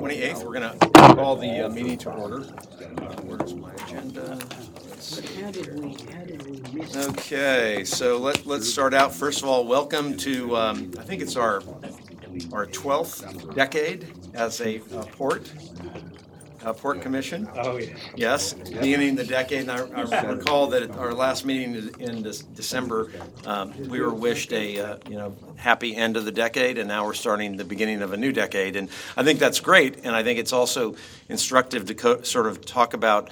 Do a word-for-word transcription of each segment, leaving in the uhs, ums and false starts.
twenty-eighth. We're going to call the uh, meeting to order. Uh, Where's my agenda? Let's see. How did we, how did we miss? Okay, so let, let's start out. First of all, welcome to, um, I think it's our our twelfth decade as a uh, port. Uh, Port Commission. Oh, yeah. Yes, beginning the decade. And I, I recall that at our last meeting in this December, um, we were wished a uh, you know happy end of the decade, and now we're starting the beginning of a new decade. And I think that's great, and I think it's also instructive to co- sort of talk about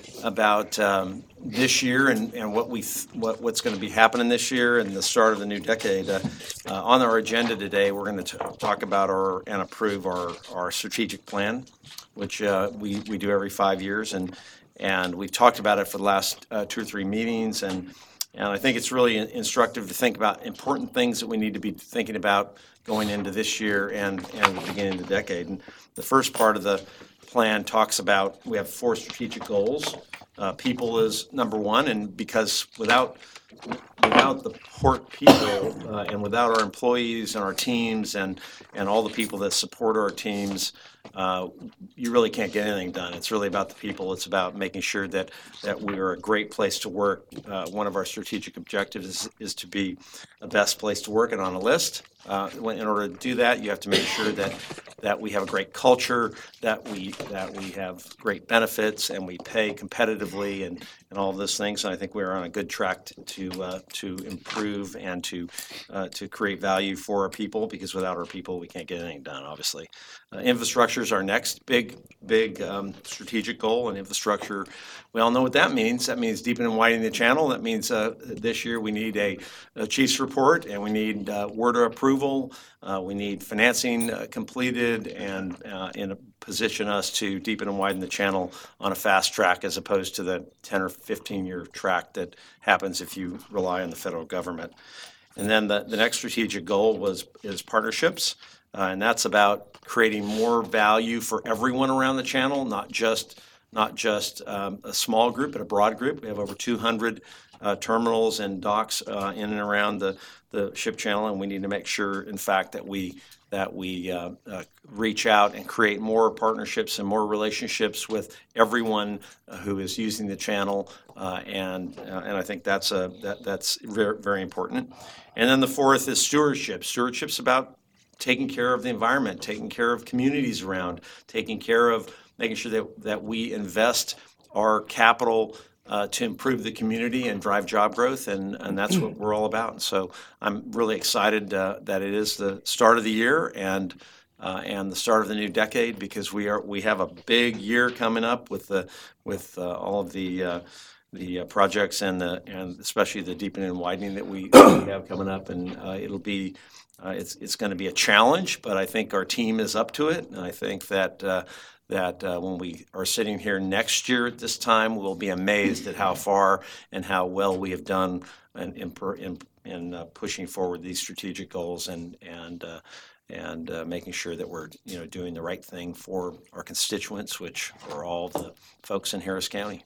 about um, this year and, and what we th- what what's going to be happening this year and the start of the new decade. Uh, uh, on our agenda today, we're going to talk about our and approve our our strategic plan, which uh, we, we do every five years, and and we've talked about it for the last uh, two or three meetings, and and I think it's really instructive to think about important things that we need to be thinking about going into this year and, and the beginning of the decade. And the first part of the plan talks about, we have four strategic goals. Uh, people is number one, and because without without the port people uh, and without our employees and our teams and and all the people that support our teams, uh, you really can't get anything done. It's really about the people. It's about making sure that that we are a great place to work. Uh, one of our strategic objectives is, is to be the best place to work and on a list. Uh, when, in order to do that, you have to make sure that that we have a great culture, that we that we have great benefits, and we pay competitively, and, and all of those things. And I think we're on a good track to to, uh, to improve and to uh, to create value for our people, because without our people, we can't get anything done, obviously. Uh, infrastructure is our next big, big um, strategic goal, and infrastructure, we all know what that means. That means deepening and widening the channel. That means uh, this year we need a, a chief's report, and we need uh, word of approval. Uh, we need financing uh, completed and uh, in a position us to deepen and widen the channel on a fast track, as opposed to the ten or fifteen year track that happens if you rely on the federal government. And then the, the next strategic goal was is partnerships, uh, and that's about creating more value for everyone around the channel, not just not just um, a small group, but a broad group. We have over two hundred uh, terminals and docks uh, in and around the, the ship channel, and we need to make sure, in fact, that we that we uh, uh, reach out and create more partnerships and more relationships with everyone uh, who is using the channel, uh, and uh, and I think that's a that that's very, very important. And then the fourth is stewardship. Stewardship's about taking care of the environment, taking care of communities around, taking care of making sure that, that we invest our capital uh, to improve the community and drive job growth, and, and that's what we're all about. And so I'm really excited uh, that it is the start of the year and uh, and the start of the new decade, because we are we have a big year coming up with the with uh, all of the uh, the uh, projects and the and especially the deepening and widening that we, we have coming up, and uh, it'll be. Uh, it's it's going to be a challenge, but I think our team is up to it, and I think that uh, that uh, when we are sitting here next year at this time, we'll be amazed at how far and how well we have done in in, in, in uh, pushing forward these strategic goals and and uh, and uh, making sure that we're you know doing the right thing for our constituents, which are all the folks in Harris County.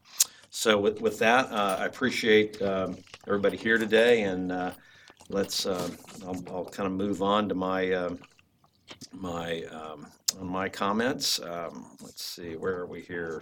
So with with that, uh, I appreciate um, everybody here today, and. Uh, Let's. Uh, I'll, I'll kind of move on to my uh, my um, my comments. Um, let's see. Where are we here?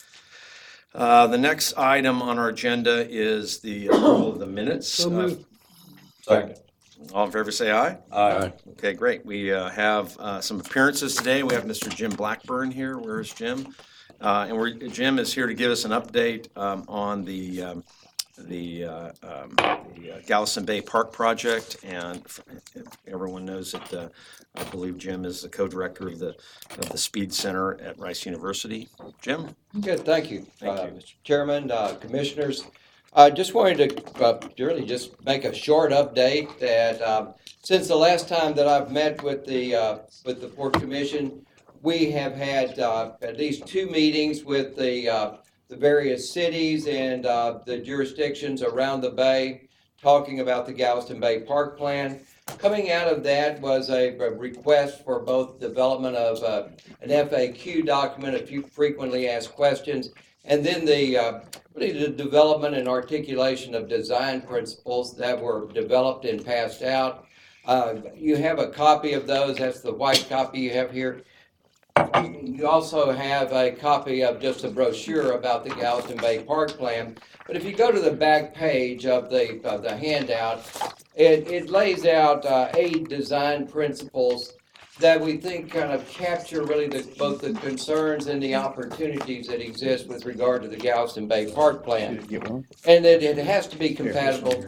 Uh, the next item on our agenda is the approval of the minutes. So moved. Uh, Second. All in favor, say aye. Aye. Okay, great. We uh, have uh, some appearances today. We have Mister Jim Blackburn here. Where is Jim? Uh, and we're, Jim is here to give us an update um, on the. Um, the, uh, um, the uh, Galveston Bay Park project, and everyone knows that uh, I believe Jim is the co-director of the of the Speed Center at Rice University. Jim? Good, thank you. Thank uh, you. Mister Chairman, uh, Commissioners. I just wanted to uh, really just make a short update that um, since the last time that I've met with the uh, with the Port Commission, we have had uh, at least two meetings with the uh, the various cities and uh, the jurisdictions around the bay, talking about the Galveston Bay Park Plan. Coming out of that was a, a request for both development of uh, an F A Q document, a few frequently asked questions, and then the uh, really the development and articulation of design principles that were developed and passed out. Uh, you have a copy of those. That's the white copy you have here. You also have a copy of just a brochure about the Galveston Bay Park Plan. But if you go to the back page of the, of the handout, it, it lays out uh, eight design principles that we think kind of capture really the, both the concerns and the opportunities that exist with regard to the Galveston Bay Park Plan. And that it has to be compatible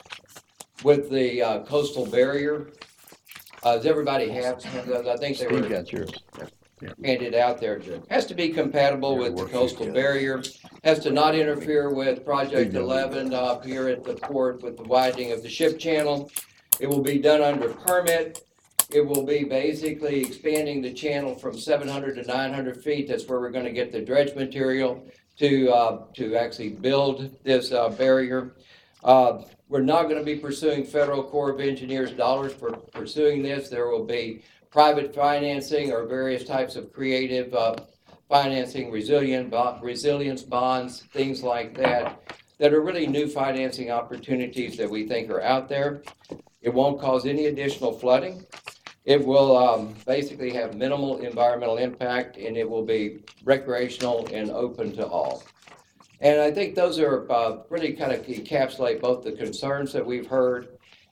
with the uh, coastal barrier. Uh, does everybody have, I think they were Steve got yours. handed out there. Has to be compatible with the coastal barrier, has to not interfere with Project eleven up here at the port with the widening of the ship channel. It will be done under permit. It will be basically expanding the channel from seven hundred to nine hundred feet. That's where we're going to get the dredge material to, uh, to actually build this uh, barrier. Uh, we're not going to be pursuing Federal Corps of Engineers dollars for pursuing this. There will be private financing or various types of creative uh, financing, resilient bo- resilience bonds, things like that, that are really new financing opportunities that we think are out there. It won't cause any additional flooding. It will um, basically have minimal environmental impact, and it will be recreational and open to all. And I think those are uh, really kind of encapsulate both the concerns that we've heard,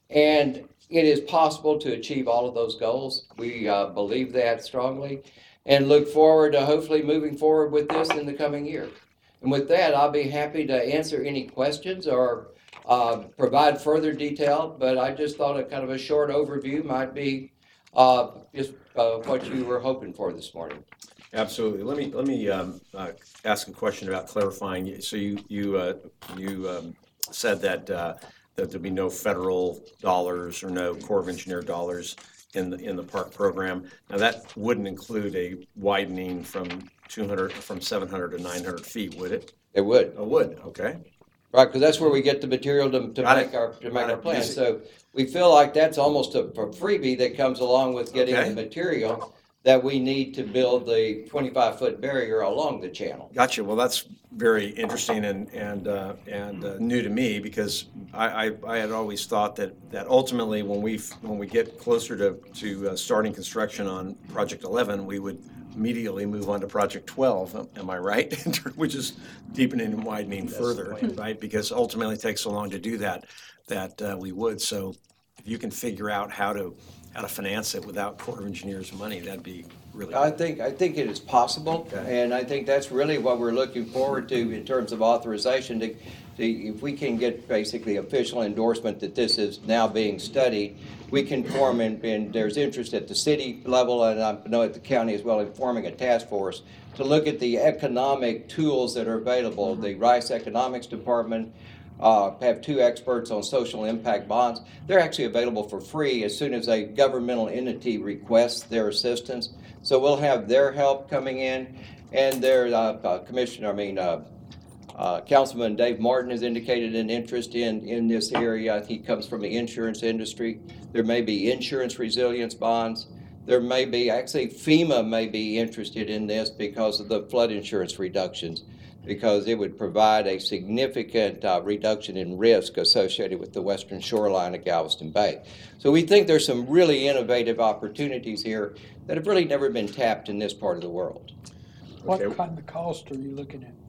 and it is possible to achieve all of those goals. We uh, believe that strongly and look forward to hopefully moving forward with this in the coming year. And with that, I'll be happy to answer any questions or uh, provide further detail, but I just thought a kind of a short overview might be uh, just uh, what you were hoping for this morning. Absolutely. Let me let me um, uh, ask a question about clarifying. So you you uh, you um, said that uh, that there'd be no federal dollars or no Corps of Engineer dollars in the in the park program. Now that wouldn't include a widening from two hundred from seven hundred to nine hundred feet, would it? It would. Oh, would. Okay. Right, because that's where we get the material to, to Got make it. our to make Got our it. plan. Easy. So we feel like that's almost a, a freebie that comes along with getting Okay. the material that we need to build the twenty-five foot barrier along the channel. Gotcha. Well, that's very interesting and and uh, and uh, new to me, because I, I, I had always thought that, that ultimately when we when we get closer to to uh, starting construction on Project eleven, we would immediately move on to Project twelve. Am I right? Which is deepening and widening further, right? Because ultimately it takes so long to do that that uh, we would. So if you can figure out how to how to finance it without Corps of Engineers money, that'd be really I good. think I think it is possible, Okay. and I think that's really what we're looking forward to in terms of authorization. To, to if we can get basically official endorsement that this is now being studied, we can form and, and there's interest at the city level, and I know at the county as well, in forming a task force to look at the economic tools that are available. The Rice Economics Department uh, have two experts on social impact bonds. They're actually available for free as soon as a governmental entity requests their assistance. So we'll have their help coming in, and their uh, uh, commissioner, I mean, uh, uh, Councilman Dave Martin has indicated an interest in, in this area. He comes from the insurance industry. There may be insurance resilience bonds. There may be, actually FEMA may be interested in this because of the flood insurance reductions, because it would provide a significant uh, reduction in risk associated with the western shoreline of Galveston Bay. So we think there's some really innovative opportunities here that have really never been tapped in this part of the world. What Okay. kind of cost are you looking at?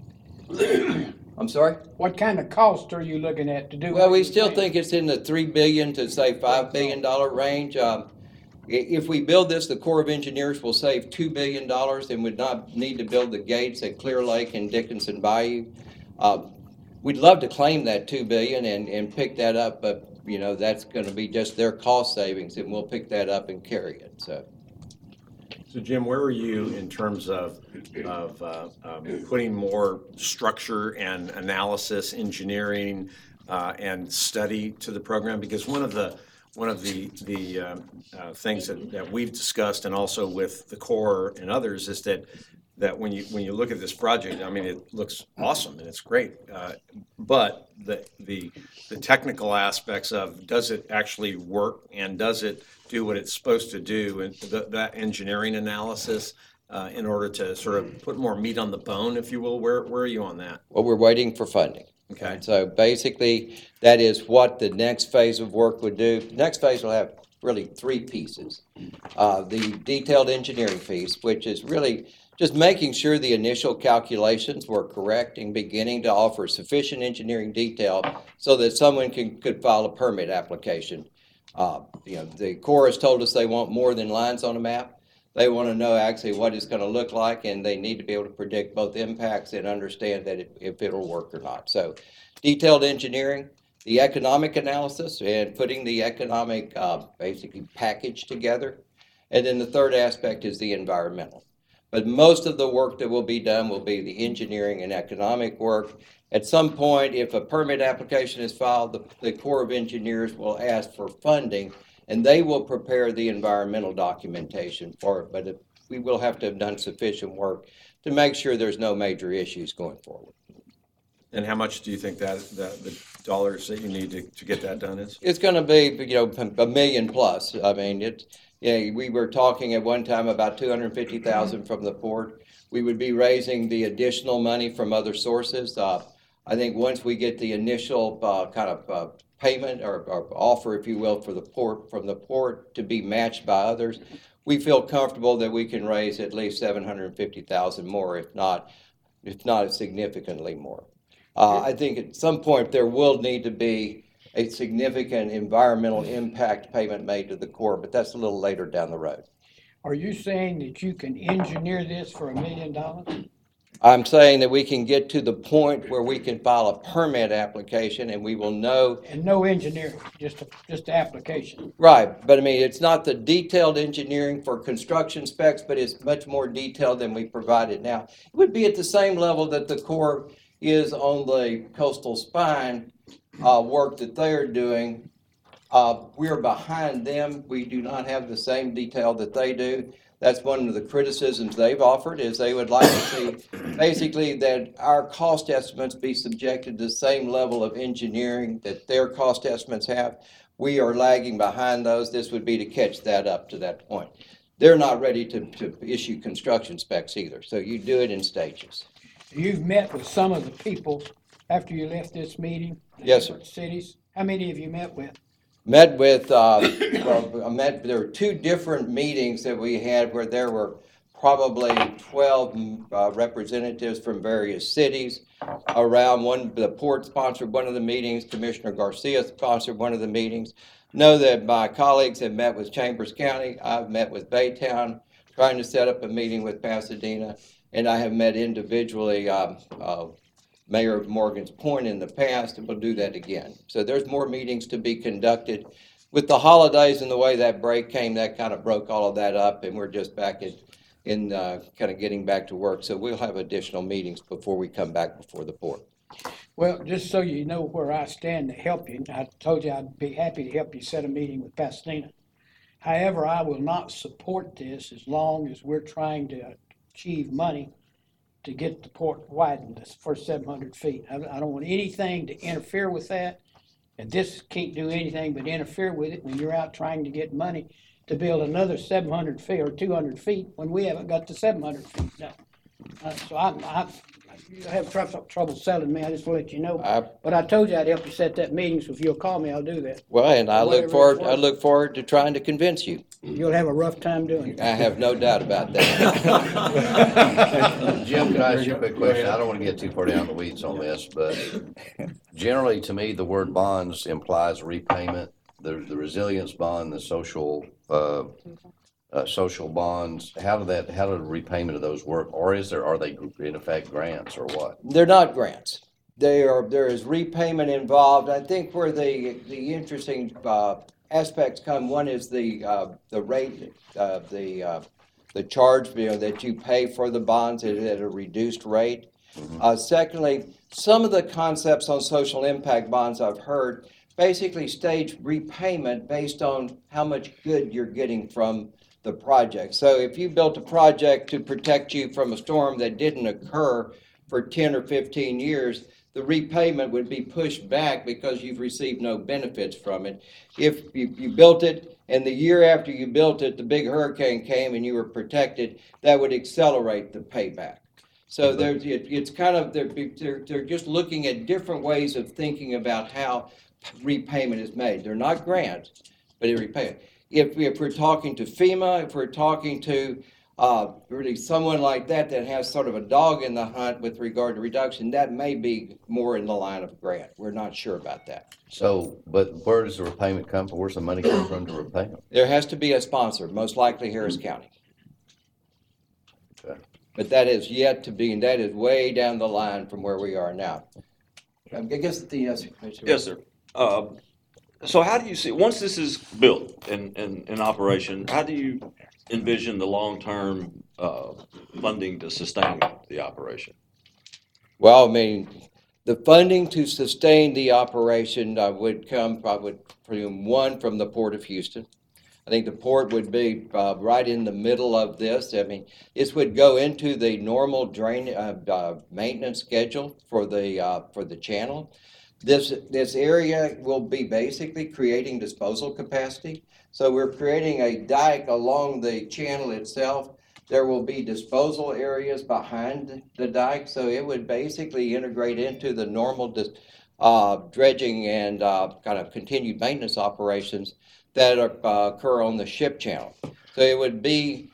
I'm sorry? What kind of cost are you looking at to do? Well, what we you're still saying? think it's in the three billion to say five billion dollar range. Um, i- If we build this, the Corps of Engineers will save two billion dollars and would not need to build the gates at Clear Lake and Dickinson Bayou. Um, We'd love to claim that two billion and, and pick that up, but, you know, that's gonna be just their cost savings, and we'll pick that up and carry it, so. So Jim, where are you in terms of, of uh, um, putting more structure and analysis, engineering, uh, and study to the program? Because one of the, one of the, the um, uh, things that, that we've discussed, and also with the Corps and others, is that, that when you, when you look at this project, I mean, it looks awesome and it's great. Uh, But the, the, the technical aspects of, does it actually work, and does it do what it's supposed to do, and the, that engineering analysis, uh, in order to sort of put more meat on the bone, if you will, where, where are you on that? Well, we're waiting for funding. Okay. And so basically, that is what the next phase of work would do. The next phase will have really three pieces. Uh, the detailed engineering piece, which is really just making sure the initial calculations were correct and beginning to offer sufficient engineering detail so that someone can, could file a permit application. Uh, you know, the Corps has told us they want more than lines on a map. They want to know actually what it's going to look like, and they need to be able to predict both impacts and understand that it, if it'll work or not. So detailed engineering, the economic analysis, and putting the economic uh, basically package together. And then the third aspect is the environmental. But most of the work that will be done will be the engineering and economic work. At some point, if a permit application is filed, the, the Corps of Engineers will ask for funding, and they will prepare the environmental documentation for it. But it, we will have to have done sufficient work to make sure there's no major issues going forward. And how much do you think that, that the dollars that you need to, to get that done is? It's going to be, you know, a million plus. I mean, it. Yeah, we were talking at one time about two hundred fifty thousand from the port. We would be raising the additional money from other sources. Uh, I think once we get the initial uh, kind of uh, payment or, or offer, if you will, for the port from the port to be matched by others, we feel comfortable that we can raise at least seven hundred fifty thousand more, if not, if not significantly more. Uh, I think at some point there will need to be a significant environmental impact payment made to the Corps, but that's a little later down the road. Are you saying that you can engineer this for a million dollars? I'm saying that we can get to the point where we can file a permit application and we will know. And no engineering, just a, just the application? Right, but I mean, it's not the detailed engineering for construction specs, but it's much more detailed than we provided now. It would be at the same level that the Corps is on the coastal spine uh, work that they're doing. Uh, we're behind them. We do not have the same detail that they do. That's one of the criticisms they've offered, is they would like to see basically that our cost estimates be subjected to the same level of engineering that their cost estimates have. We are lagging behind those. This would be to catch that up to that point. They're not ready to, to issue construction specs either, so you do it in stages. You've met with some of the people after you left this meeting? in Yes, sir. different Cities? How many have you met with? Met with, uh, well, I met, there were two different meetings that we had where there were probably twelve uh, representatives from various cities around. One, the port sponsored one of the meetings, Commissioner Garcia sponsored one of the meetings. Know that my colleagues have met with Chambers County. I've met with Baytown, trying to set up a meeting with Pasadena, and I have met individually um, uh, Mayor of Morgan's Point in the past, and we'll do that again. So there's more meetings to be conducted. With the holidays and the way that break came, that kind of broke all of that up, and we're just back in, in uh, kind of getting back to work. So we'll have additional meetings before we come back before the port. Well, just so you know where I stand to help you, I told you I'd be happy to help you set a meeting with Pasadena. However, I will not support this as long as we're trying to achieve money to get the port widened for seven hundred feet. I, I don't want anything to interfere with that, and this can't do anything but interfere with it when you're out trying to get money to build another seven hundred feet or two hundred feet when we haven't got the seven hundred feet done. Uh, so I, I, you have trouble, trouble selling me, I just want to let you know. I, But I told you I'd help you set that meeting, so if you'll call me, I'll do that. well, and I Whatever look it's forward. I worth. look forward to trying to convince you. You'll have a rough time doing it. I have no doubt about that. Jim, can I ask you a quick question? I don't want to get too far down the weeds on this, but generally, to me, the word bonds implies repayment. The, the resilience bond, the social, uh, uh, social bonds, how do that, how do the repayment of those work? Or is there, are they in effect grants or what? They're not grants. They are, there is repayment involved. I think where the, the interesting, uh, aspects come, one is the, uh, the rate, uh, the, uh, the charge, you know, that you pay for the bonds at, at a reduced rate. Mm-hmm. Uh, secondly, some of the concepts on social impact bonds I've heard basically stage repayment based on how much good you're getting from the project. So if you built a project to protect you from a storm that didn't occur for ten or fifteen years, the repayment would be pushed back because you've received no benefits from it. If you, you built it and the year after you built it, the big hurricane came and you were protected, that would accelerate the payback. So there's, it, it's kind of, they're, they're, they're just looking at different ways of thinking about how repayment is made. They're not grants, but a repayment. if, if we're talking to FEMA, if we're talking to uh, really someone like that that has sort of a dog in the hunt with regard to reduction, that may be more in the line of grant. We're not sure about that. So, but where does the repayment come from? Where's the money come from to repay them? There has to be a sponsor, most likely Harris County. Okay. But that is yet to be, and that is way down the line from where we are now. I guess the, yes, Commissioner. Yes, sir. Uh, So how do you see, once this is built and, and in operation, how do you envision the long-term uh, funding to sustain the operation? Well, I mean, the funding to sustain the operation uh, would come, I would presume, one, from the Port of Houston. I think the port would be uh, right in the middle of this. I mean, this would go into the normal drain, uh, uh, maintenance schedule for the, uh, for the channel. This, this area will be basically creating disposal capacity. So we're creating a dike along the channel itself. There will be disposal areas behind the dike. So it would basically integrate into the normal dis, uh, dredging and uh, kind of continued maintenance operations that are, uh, occur on the ship channel. So it would be,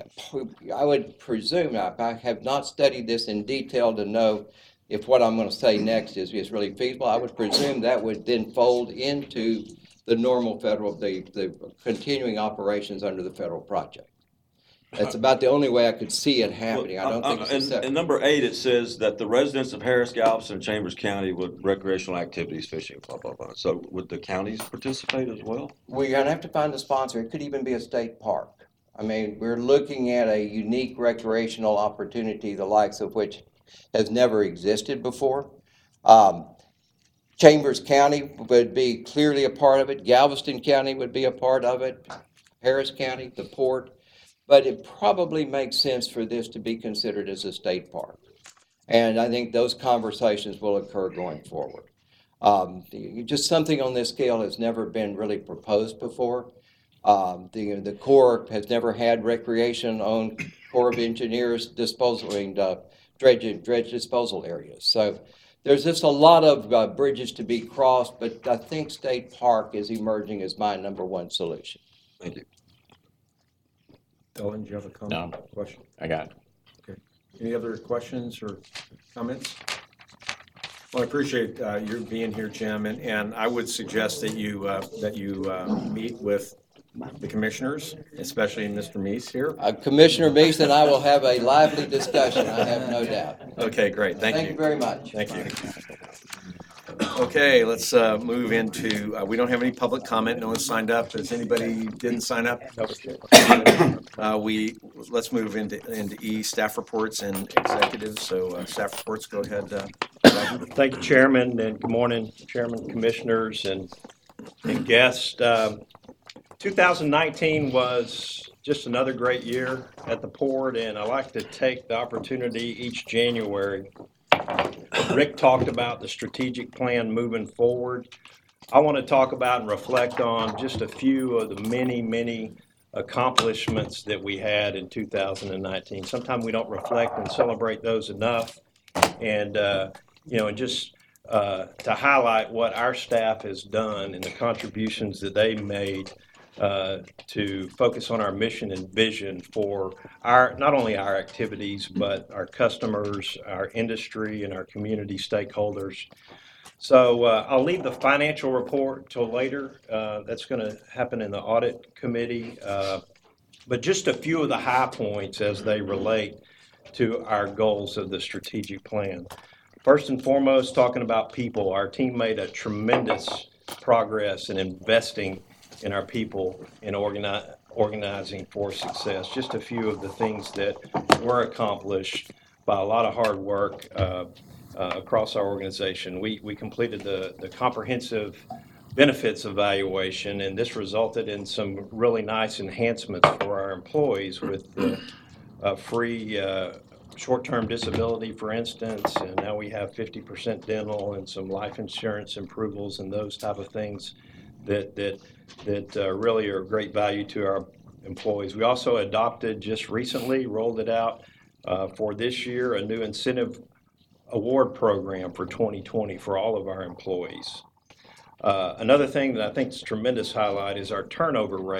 I would presume, I, I have not studied this in detail to know if what I'm going to say next is, is really feasible. I would presume that would then fold into the normal federal, the, the continuing operations under the federal project. That's about the only way I could see it happening. I don't think it's a In, separate. in number eight, it says that the residents of Harris, Galveston, and Chambers County with recreational activities, fishing, blah, blah, blah. So would the counties participate as well? We're going to have to find a sponsor. It could even be a state park. I mean, we're looking at a unique recreational opportunity, the likes of which has never existed before. Um, Chambers County would be clearly a part of it. Galveston County would be a part of it. Harris County, the port. But it probably makes sense for this to be considered as a state park. And I think those conversations will occur going forward. Um, the, just something on this scale has never been really proposed before. Um, the, the Corps has never had recreation-owned Corps of Engineers disposing uh, dredge, dredge disposal areas. So there's just a lot of uh, bridges to be crossed, but I think State Park is emerging as my number one solution. Thank you. Ellen, do you have a comment? No. Question? I got it. Okay. Any other questions or comments? Well, I appreciate uh, your being here, Jim, and, and I would suggest that you uh, that you uh, meet with the commissioners, especially Mister Meese here. Uh, Commissioner Meese and I will have a lively discussion, I have no doubt. Okay, great. Thank, Thank you very much. Thank you. Okay, let's uh, move into, uh, we don't have any public comment. No one signed up. Does anybody didn't sign up? Uh, we, let's move into, into E, staff reports and executives. So uh, staff reports, go ahead. Uh, Thank you, Chairman, and good morning, Chairman, Commissioners, and, and guests. Um, two thousand nineteen was just another great year at the port, and I like to take the opportunity each January. Rick talked about the strategic plan moving forward. I want to talk about and reflect on just a few of the many, many accomplishments that we had in two thousand nineteen. Sometimes we don't reflect and celebrate those enough. And, uh, you know, and just uh, to highlight what our staff has done and the contributions that they made uh, to focus on our mission and vision for our, not only our activities, but our customers, our industry, and our community stakeholders. So uh, I'll leave the financial report till later. Uh, that's going to happen in the audit committee. Uh, but just a few of the high points as they relate to our goals of the strategic plan. First and foremost, talking about people, our team made a tremendous progress in investing in our people and organi- organizing for success. Just a few of the things that were accomplished by a lot of hard work uh, uh, across our organization. We, we completed the, the comprehensive benefits evaluation, and this resulted in some really nice enhancements for our employees with the uh, free uh, short-term disability, for instance, and now we have fifty percent dental and some life insurance approvals and those type of things that that that uh, really are great value to our employees. We also adopted just recently, rolled it out uh, for this year, a new incentive award program for twenty twenty for all of our employees. Uh, another thing that I think is a tremendous highlight is our turnover rate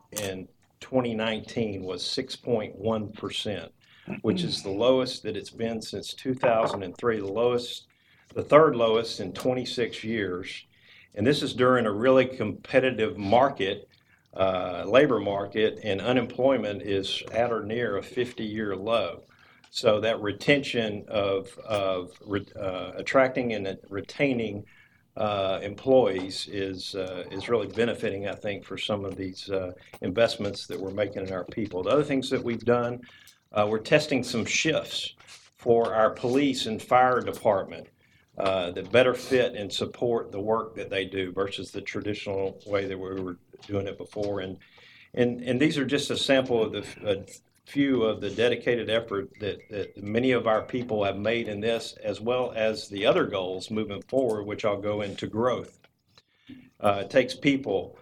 in twenty nineteen was six point one percent, which is the lowest that it's been since two thousand three, the lowest, the third lowest in twenty-six years. And this is during a really competitive market, uh, labor market, and unemployment is at or near a fifty-year low. So that retention of, of uh, attracting and retaining uh, employees is uh, is really benefiting, I think, for some of these uh, investments that we're making in our people. The other things that we've done, uh, we're testing some shifts for our police and fire department uh, that better fit and support the work that they do versus the traditional way that we were doing it before. And and and these are just a sample of the uh, few of the dedicated effort that, that many of our people have made in this, as well as the other goals moving forward, which I'll go into growth. Uh, it takes people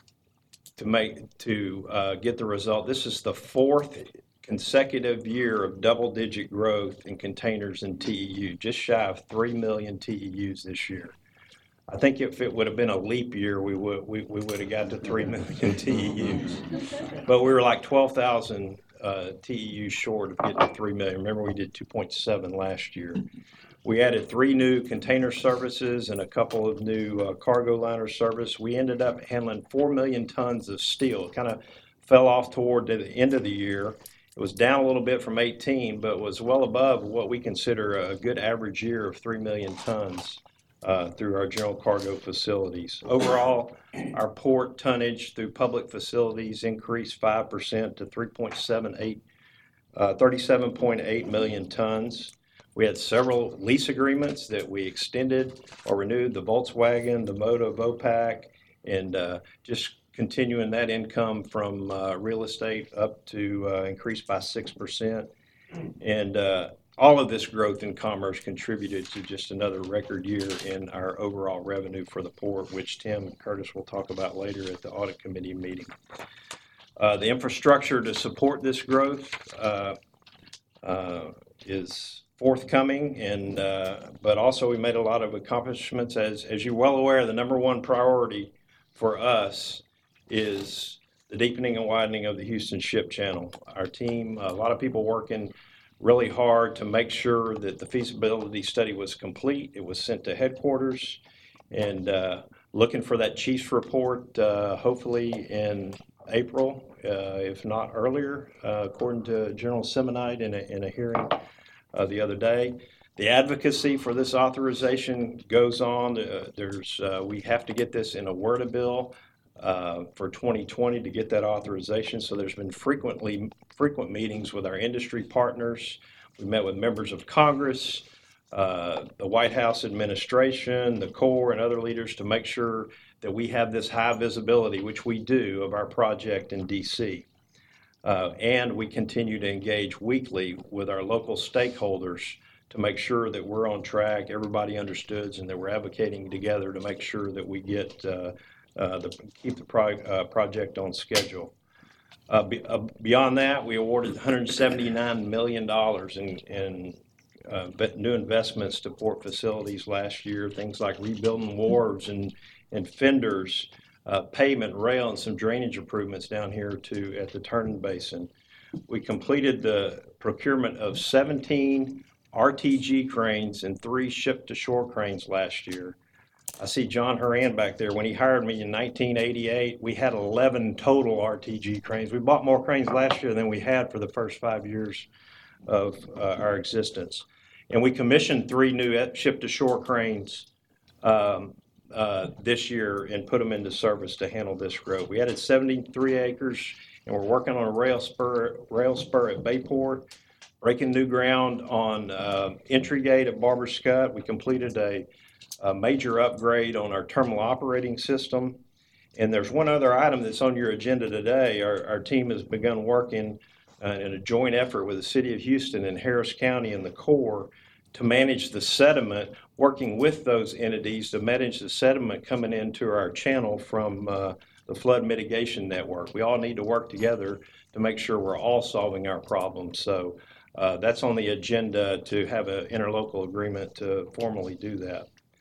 to make to uh, get the result. This is the fourth consecutive year of double-digit growth in containers and T E U, just shy of three million T E Us this year. I think if it would have been a leap year, we would we, we would have got to three million T E Us. But we were like twelve thousand uh, T E Us short of getting to three million. Remember, we did two point seven last year. We added three new container services and a couple of new uh, cargo liner service. We ended up handling four million tons of steel. It kind of fell off toward the end of the year. It was down a little bit from eighteen, but was well above what we consider a good average year of three million tons. Uh, through our general cargo facilities. Overall, our port tonnage through public facilities increased five percent to three point seven eight, uh, thirty-seven point eight million tons. We had several lease agreements that we extended or renewed, the Volkswagen, the Moda, Vopak, and uh, just continuing that income from uh, real estate up to uh, increase by six percent. And uh, all of this growth in commerce contributed to just another record year in our overall revenue for the port, which Tim Curtis will talk about later at the audit committee meeting. Uh, the infrastructure to support this growth uh, uh, is forthcoming, and uh, but also we made a lot of accomplishments. As, as you're well aware, the number one priority for us is the deepening and widening of the Houston Ship Channel. Our team, a lot of people working really hard to make sure that the feasibility study was complete. It was sent to headquarters, and uh, looking for that chief's report uh, hopefully in April, uh, if not earlier, uh, according to General Simonite in a, in a hearing uh, the other day. The advocacy for this authorization goes on. Uh, there's uh, we have to get this in a WRDA bill uh, for twenty twenty to get that authorization. So there's been frequently frequent meetings with our industry partners. We met with members of Congress, uh, the White House administration, the Corps, and other leaders to make sure that we have this high visibility, which we do, of our project in D C. Uh, and we continue to engage weekly with our local stakeholders to make sure that we're on track, everybody understood, and that we're advocating together to make sure that we get uh, uh, the keep the pro- uh, project on schedule. Uh, be, uh, beyond that, we awarded one hundred seventy-nine million dollars in, in uh, new investments to port facilities last year, things like rebuilding wharves and, and fenders, uh, pavement, rail, and some drainage improvements down here to at the Turner Basin. We completed the procurement of seventeen R T G cranes and three ship-to-shore cranes last year. I see John Horan back there. When he hired me in nineteen eighty-eight, we had eleven total R T G cranes. We bought more cranes last year than we had for the first five years of uh, our existence. And we commissioned three new ship-to-shore cranes um, uh, this year and put them into service to handle this growth. We added seventy-three acres, and we're working on a rail spur, rail spur at Bayport, breaking new ground on uh, entry gate at Barber Scott. We completed a, a major upgrade on our terminal operating system. And there's one other item that's on your agenda today. Our, our team has begun working uh, in a joint effort with the City of Houston and Harris County and the Corps to manage the sediment, working with those entities to manage the sediment coming into our channel from uh, the flood mitigation network. We all need to work together to make sure we're all solving our problems. So Uh, that's on the agenda to have an interlocal agreement to formally do that.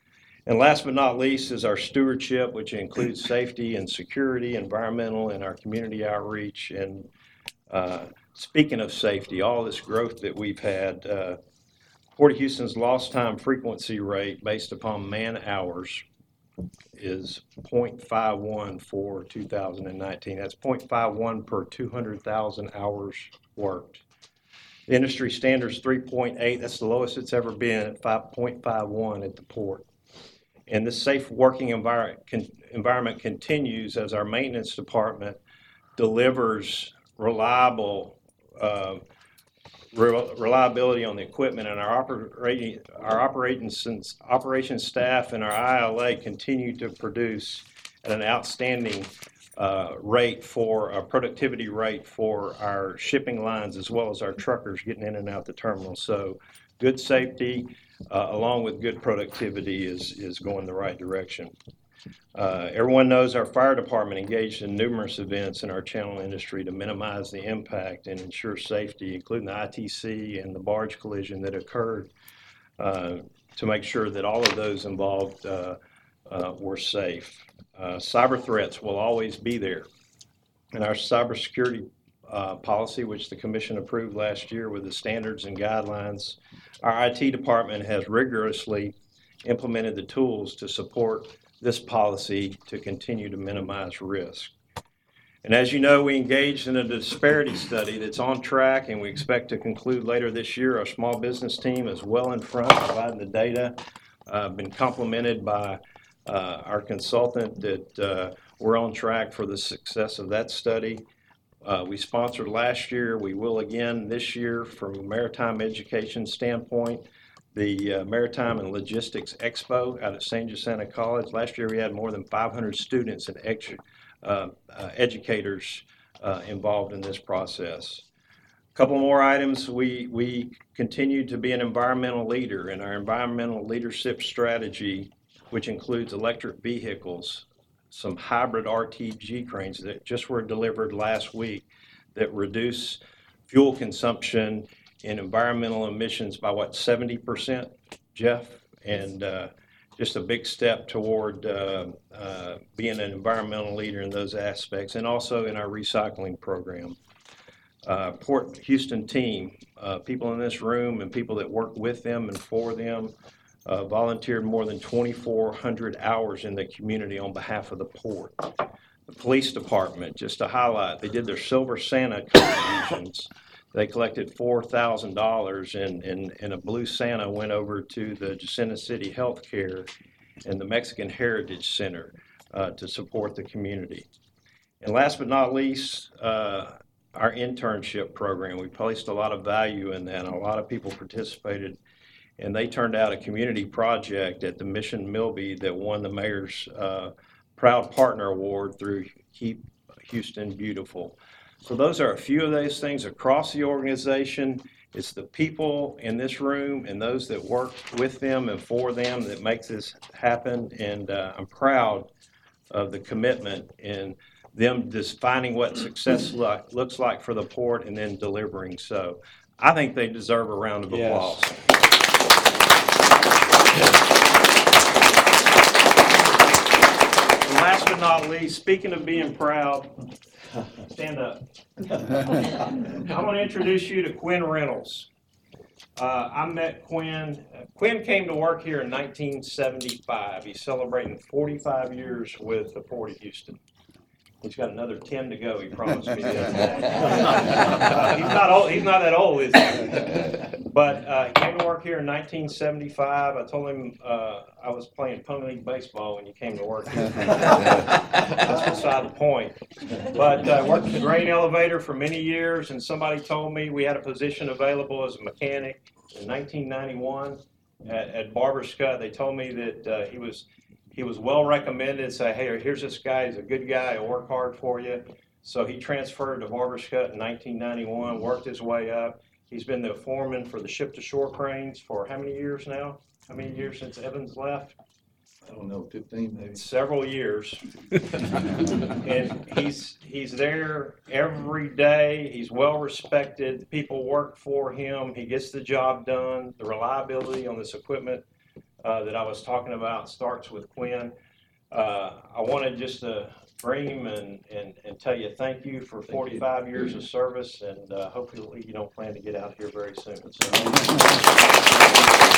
And last but not least is our stewardship, which includes safety and security, environmental, and our community outreach. And uh, speaking of safety, all this growth that we've had, uh, Port of Houston's lost time frequency rate based upon man hours is zero point five one for two thousand nineteen. That's zero point five one per two hundred thousand hours worked. The industry standard is three point eight. That's the lowest it's ever been at five point five one at the port. And this safe working environment, con, environment continues as our maintenance department delivers reliable uh, reliability on the equipment, and our operating our operations operations staff and our I L A continue to produce at an outstanding uh, rate for a productivity rate for our shipping lines as well as our truckers getting in and out the terminal. So good safety uh, along with good productivity is is going the right direction. Uh, everyone knows our fire department engaged in numerous events in our channel industry to minimize the impact and ensure safety, including the I T C and the barge collision that occurred, uh, to make sure that all of those involved uh, uh, were safe. Uh, cyber threats will always be there. And our cybersecurity uh, policy, which the commission approved last year with the standards and guidelines, our I T department has rigorously implemented the tools to support this policy to continue to minimize risk. And as you know, we engaged in a disparity study that's on track, and we expect to conclude later this year. Our small business team is well in front, providing the data, uh, been complemented by uh, our consultant that uh, we're on track for the success of that study. Uh, we sponsored last year, we will again this year from a maritime education standpoint, the uh, Maritime and Logistics Expo out at Saint Jacinta College. Last year we had more than five hundred students and ex- uh, uh, educators uh, involved in this process. A couple more items. We, we continue to be an environmental leader, in our environmental leadership strategy, which includes electric vehicles, some hybrid R T G cranes that just were delivered last week that reduce fuel consumption in environmental emissions by what, seventy percent, Jeff? And uh, just a big step toward uh, uh, being an environmental leader in those aspects, and also in our recycling program. Uh, Port Houston team, uh, people in this room and people that work with them and for them, uh, volunteered more than twenty-four hundred hours in the community on behalf of the port. The police department, just to highlight, they did their Silver Santa contributions. They collected four thousand dollars, and, and, and a Blue Santa went over to the Jacinta City Healthcare and the Mexican Heritage Center uh, to support the community. And last but not least, uh, our internship program. We placed a lot of value in that, and a lot of people participated, and they turned out a community project at the Mission Milby that won the mayor's uh, Proud Partner Award through Keep Houston Beautiful. So those are a few of those things across the organization. It's the people in this room and those that work with them and for them that makes this happen. And uh, I'm proud of the commitment in them defining what success look, looks like for the port and then delivering. So I think they deserve a round of applause. Yes. And last but not least, speaking of being proud, stand up. I'm going to introduce you to Quinn Reynolds. Uh, I met Quinn. Uh, Quinn came to work here in nineteen seventy-five. He's celebrating forty-five years with the Port of Houston. He's got another ten to go, he promised me the other day. uh, he's not old, he's not that old, is he? But uh, he came to work here in nineteen seventy-five. I told him uh, I was playing Pony League baseball when you came to work here. That's beside the point. But I uh, worked at the grain elevator for many years, and somebody told me we had a position available as a mechanic in nineteen ninety-one at, at Barber-Scutt. They told me that uh, he was He was well recommended, say, hey, here's this guy, he's a good guy, he'll work hard for you. So he transferred to Barber-Scutt in nineteen ninety-one, worked his way up. He's been the foreman for the ship-to-shore cranes for how many years now? How many years since Evans left? I don't know, fifteen maybe. Several years. And he's he's there every day. He's well respected. The people work for him. He gets the job done. The reliability on this equipment uh, that I was talking about starts with Quinn. Uh, I wanted just to bring him and, and, and tell you thank you for forty-five years of service, and uh, hopefully you don't plan to get out of here very soon. So.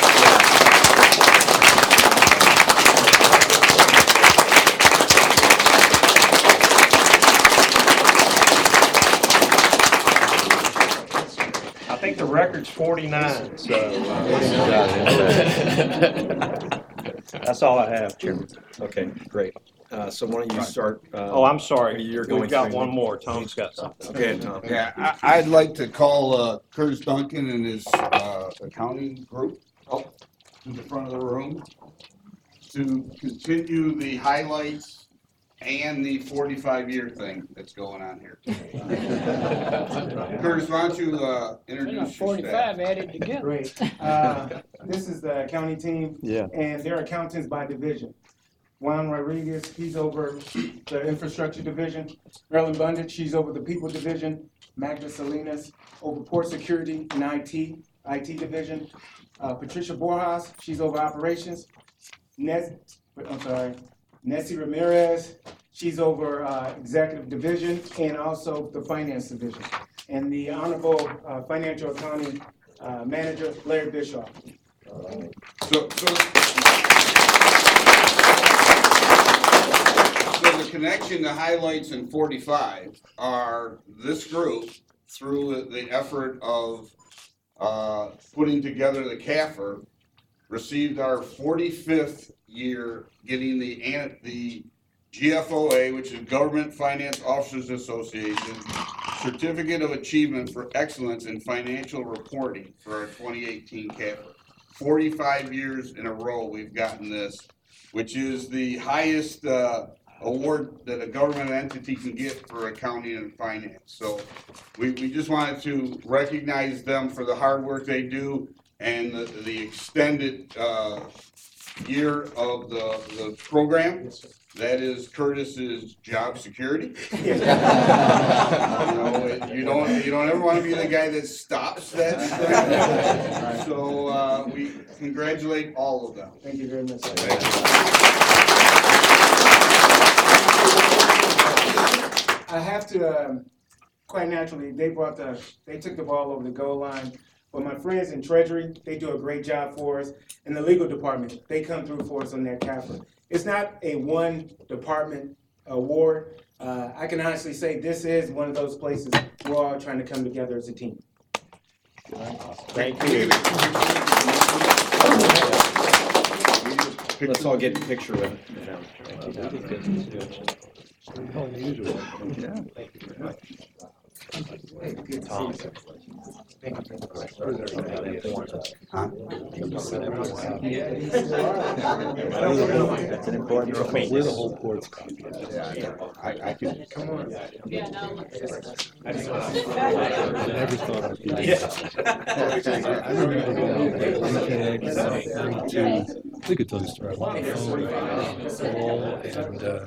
I think the record's forty-nine, so. uh, That's all I have, Chairman. Okay, great. Uh, so why don't you start? uh, Oh, I'm sorry. You're going We've got through- one more. Tom's got something. Okay, Tom. Yeah, I, I'd like to call, uh, Curtis Duncan and his, uh, accounting group up to the front of the room to continue the highlights and the forty-five year thing that's going on here. Curtis, why don't you, uh, introduce your staff? Forty-five added together. Great. Uh, This is the accounting team. Yeah. And they're accountants by division. Juan Rodriguez, he's over the infrastructure division. Marilyn Bundage, she's over the people division. Magda Salinas, over port security and I T, I T division. Uh, Patricia Borjas, she's over operations. Nes, I'm sorry, Nessie Ramirez, she's over uh, executive division and also the finance division. And the honorable uh, financial accounting uh, manager, Larry Bischoff. So, so, so the connection, the highlights in forty-five are this group through the effort of, uh, putting together the C A F R, received our forty-fifth year getting the, an- the G F O A, which is Government Finance Officers Association, Certificate of Achievement for Excellence in Financial Reporting for our twenty eighteen C A F R. forty-five years in a row we've gotten this, which is the highest uh, award that a government entity can get for accounting and finance. So we, we just wanted to recognize them for the hard work they do and the, the extended uh, year of the, the program. Yes, sir. That is Curtis's job security. You know, it- you don't, you don't ever want to be the guy that stops that stuff. So, uh, we congratulate all of them. Thank you very much. I have to, um, quite naturally, they brought the, they took the ball over the goal line. But my friends in Treasury, they do a great job for us. In the legal department, they come through for us on that C A F R. It's not a one department award. Uh, I can honestly say this is one of those places we're all trying to come together as a team. Thank you. Let's all get a picture of it. That's an important role. We're the whole board's copy. I, I can, Come on. I never thought I'd be. I remember going to Winnipeg, to, we could tell you a story about the phone, and, uh,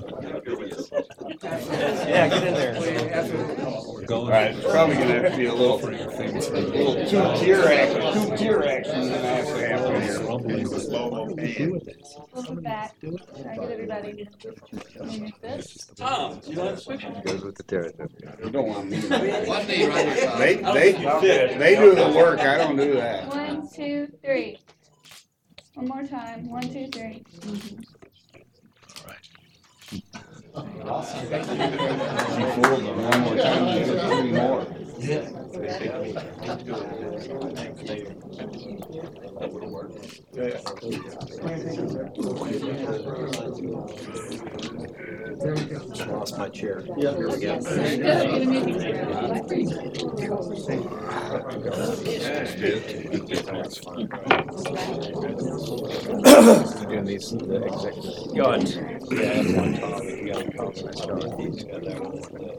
Yeah, get in there. we're going. all right, it's probably gonna have to be a little, a little two-tier action, two-tier action than I have to happen here. Rumbling with two-a-days. Welcome back. Try to get everybody in your fist. Tom, you want a picture? Goes with the territory. You don't want me. They, they, they do the work, I don't do that. One, two, three. One more time. One, two, three. One more time, you get three more. Just lost my chair. Here we go. Get a movie Doing these, the executive. Go ahead. Yeah, at one time, you got a conference, start these, got that one,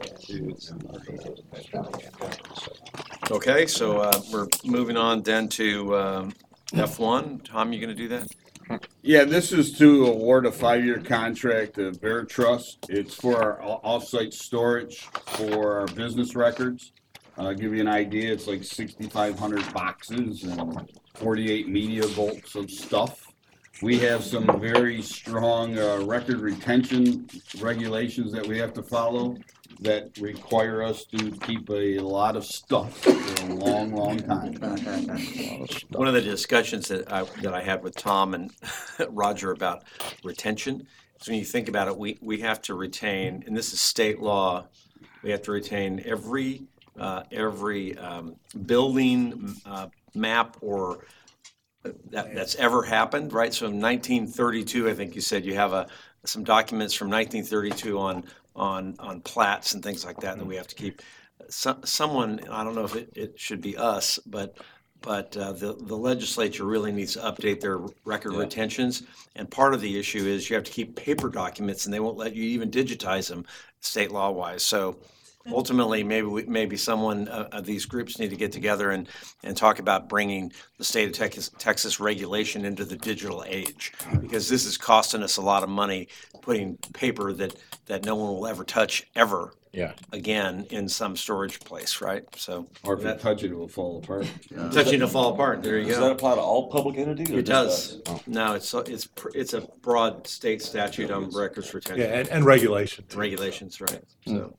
the dudes. Okay, so uh, we're moving on then to um, F one. Tom, you going to do that? Yeah, this is to award a five-year contract to Bear Trust. It's for our off- off-site storage for our business records. Uh, give you an idea, it's like sixty-five hundred boxes and forty-eight media volts of stuff. We have some very strong uh, record retention regulations that we have to follow that require us to keep a lot of stuff for a long, long time. One of the discussions that I, that I had with Tom and Roger about retention is when you think about it, we, we have to retain, and this is state law, we have to retain every, uh, every um, building uh, map or that, that's ever happened, right? So in nineteen thirty-two, I think you said you have a, some documents from nineteen thirty-two on, on, on plats and things like that that we have to keep. So, someone, I don't know if it, it should be us, but, but uh, the, the legislature really needs to update their record retentions. And part of the issue is you have to keep paper documents and they won't let you even digitize them state law wise. So ultimately, maybe we, maybe someone uh, of these groups need to get together and, and talk about bringing the state of Texas, Texas regulation into the digital age, because this is costing us a lot of money putting paper that, that no one will ever touch ever Yeah. again in some storage place, right? So Or if you touch it, it will fall apart. touching to fall apart. There you Does go. that apply to all public entities? or It just does. us? No, it's it's pr- it's a broad state statute on records retention. Yeah, and, and regulation. Regulations, right? So,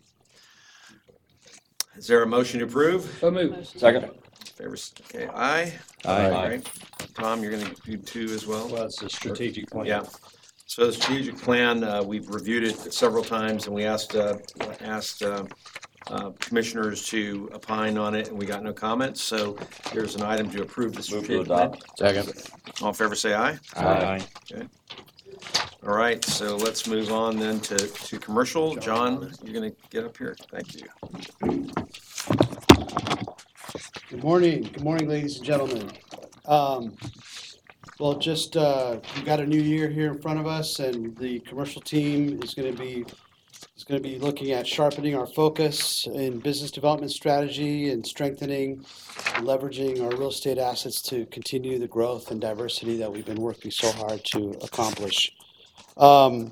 is there a motion to approve? So move. Second. Favors, okay, aye. Aye. All right. Tom, you're gonna do two as well? Well, it's a strategic plan. Yeah. So the strategic plan, uh, we've reviewed it several times and we asked, uh, asked, uh, uh, commissioners to opine on it and we got no comments. So here's an item to approve the Move to strategic plan. adopt. Second. All in favor, say aye. Aye. All right, so let's move on then to, to commercial. John, you're gonna get up here. Thank you. Good morning, good morning, ladies and gentlemen. Um, Well, just, uh, we've got a new year here in front of us, and the commercial team is gonna be, is gonna be looking at sharpening our focus in business development strategy and strengthening and leveraging our real estate assets to continue the growth and diversity that we've been working so hard to accomplish. Um,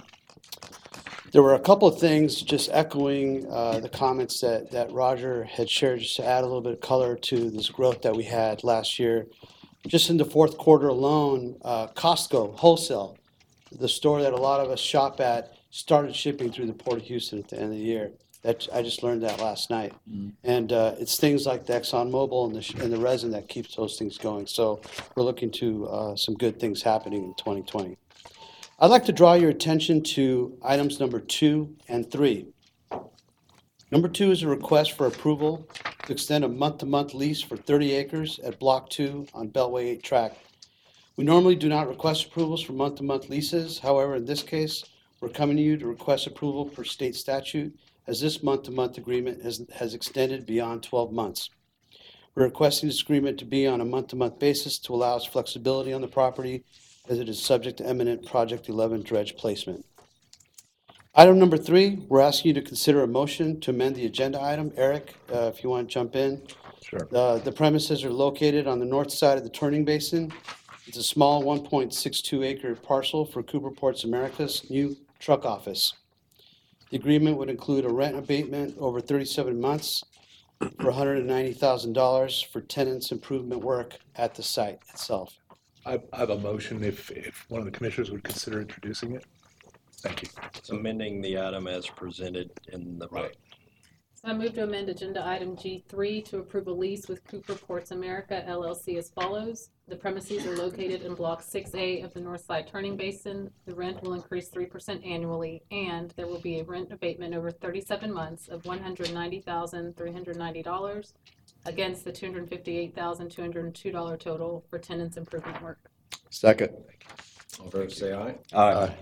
There were a couple of things, just echoing uh, the comments that, that Roger had shared, just to add a little bit of color to this growth that we had last year. Just in the fourth quarter alone, uh, Costco wholesale, the store that a lot of us shop at, started shipping through the Port of Houston at the end of the year. That, I just learned that last night. And uh, it's things like the ExxonMobil and the, sh- and the resin that keeps those things going. So we're looking to uh, some good things happening in twenty twenty. I'd like to draw your attention to items number two and three. Number two is a request for approval to extend a month-to-month lease for thirty acres at Block two on Beltway eight tract. We normally do not request approvals for month-to-month leases. However, in this case, we're coming to you to request approval per state statute, as this month-to-month agreement has, has extended beyond twelve months. We're requesting this agreement to be on a month-to-month basis to allow us flexibility on the property, as it is subject to eminent Project eleven dredge placement. Item number three, we're asking you to consider a motion to amend the agenda item. Eric, uh, if you want to jump in. Sure. Uh, The premises are located on the north side of the turning basin. It's a small one point six two acre parcel for Cooper Ports America's new truck office. The agreement would include a rent abatement over thirty-seven months for one hundred ninety thousand dollars for tenants improvement work at the site itself. I, I have a motion if, if one of the commissioners would consider introducing it. Thank you. It's amending the item as presented in the vote. So I move to amend agenda item G three to approve a lease with Cooper Ports America L L C as follows. The premises are located in Block six A of the North Side Turning Basin. The rent will increase three percent annually, and there will be a rent abatement over thirty-seven months of one hundred ninety thousand three hundred ninety dollars against the two hundred fifty-eight thousand two hundred two dollars total for tenants improvement work. Second. All in favor, say aye. Aye.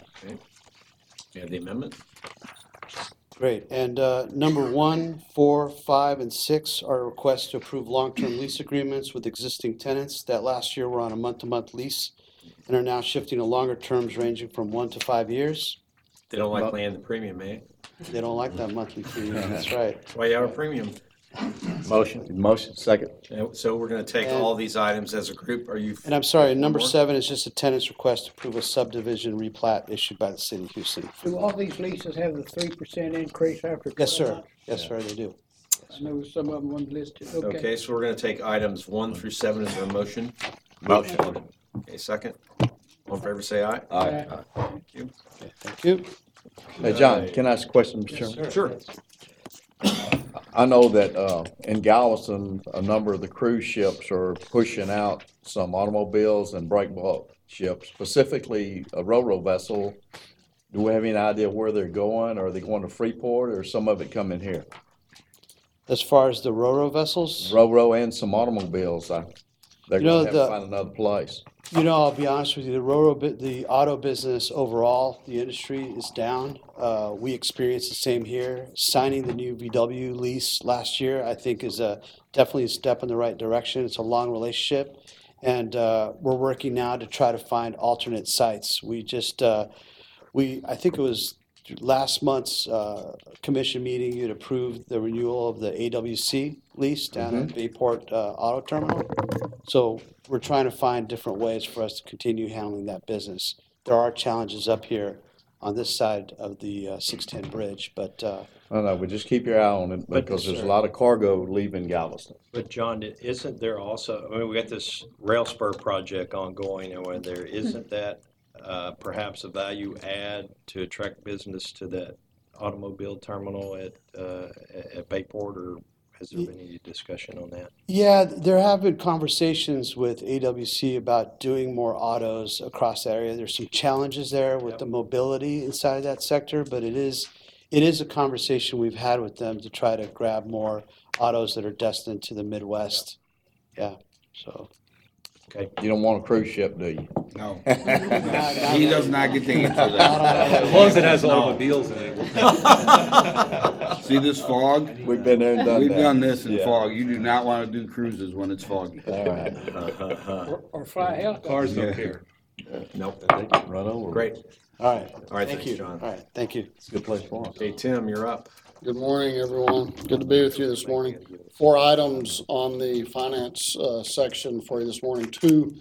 You have the amendment? Great. And uh, number one, four, five, and six are requests to approve long-term lease agreements with existing tenants that last year were on a month-to-month lease and are now shifting to longer terms ranging from one to five years. They don't like paying the premium, eh? They don't like that monthly premium, that's right. That's why you have a premium. Motion. Motion. Second. And So we're gonna take all these items as a group. Are you? And I'm sorry, number One more? seven is just a tenant's request to approve a subdivision replat issued by the city of Houston. Do all these leases have the three percent increase after? Yes, twelve sir. months? Yes, sir, they do. I know some of them weren't listed. Okay. Okay, so we're gonna take items one through seven as a motion. Motion. Okay, second. All in favor, say aye. Aye. Thank you. Thank you. Hey, John, can I ask a question, Mister Chairman? Sure. I know that, uh, in Galveston, a number of the cruise ships are pushing out some automobiles and break bulk ships, specifically a ro-ro vessel. Do we have any idea where they're going? Are they going to Freeport or some of it coming here? As far as the ro-ro vessels, Ro-ro and some automobiles, I, they're You know, gonna have to the- find another place. you know, I'll be honest with you, the ro-ro, bu- the auto business overall, the industry is down. Uh, we experienced the same here. Signing the new V W lease last year, I think is a, definitely a step in the right direction. It's a long relationship. And, uh, we're working now to try to find alternate sites. We just, uh, we, I think it was last month's, uh, commission meeting, you'd approved the renewal of the A W C lease down at Bayport, uh, Auto Terminal. So we're trying to find different ways for us to continue handling that business. There are challenges up here on this side of the uh, six ten bridge, but uh, I don't know, but just keep your eye on it But- because there's a lot of cargo leaving Galveston. But John, isn't there also, I mean, we got this rail spur project ongoing, and where there isn't that uh, perhaps a value add to attract business to that automobile terminal at, uh, at Bayport, or has there been any discussion on that? yeah, there have been conversations with A W C about doing more autos across that area. There's some challenges there with Yep. the mobility inside that sector, but it is, it is a conversation we've had with them to try to grab more autos that are destined to the Midwest. Yeah, so. You don't want a cruise ship, do you? No. He does not get to answer that. As long as it has automobiles in See this fog? We've been there and done We've that. done this in Yeah. fog. You do not want to do cruises when it's foggy. All right. Or, or fly a helicopter. don't care. Nope. They can run over. Great. All right. All right, Thank thanks, you. John. All right, thank you. It's a good place for us. Okay, Tim, you're up. Good morning, everyone. Good to be with you this morning. Four items on the finance uh, section for you this morning, two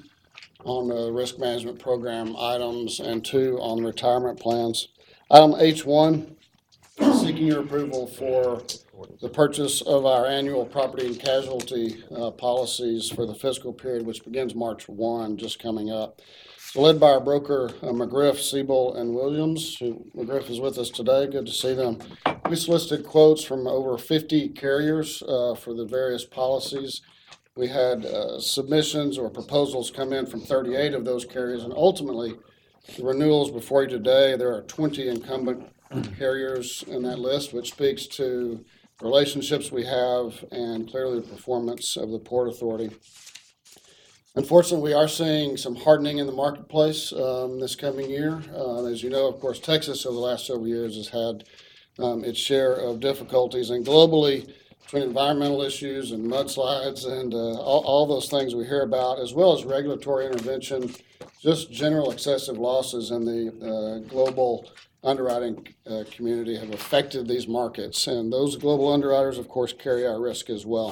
on the risk management program items and two on the retirement plans. Item H one, seeking your approval for the purchase of our annual property and casualty uh, policies for the fiscal period, which begins March first, just coming up. So led by our broker, uh, McGriff, Siebel, and Williams, who McGriff is with us today. Good to see them. We solicited quotes from over fifty carriers uh, for the various policies. We had uh, submissions or proposals come in from thirty-eight of those carriers, and ultimately, the renewals before you today, there are twenty incumbent carriers in that list, which speaks to relationships we have and clearly the performance of the Port Authority. Unfortunately, we are seeing some hardening in the marketplace um, this coming year. Uh, as you know, of course, Texas over the last several years has had um, its share of difficulties, and globally, between environmental issues and mudslides and uh, all, all those things we hear about, as well as regulatory intervention, just general excessive losses in the uh, global underwriting uh, community have affected these markets. And those global underwriters, of course, carry our risk as well.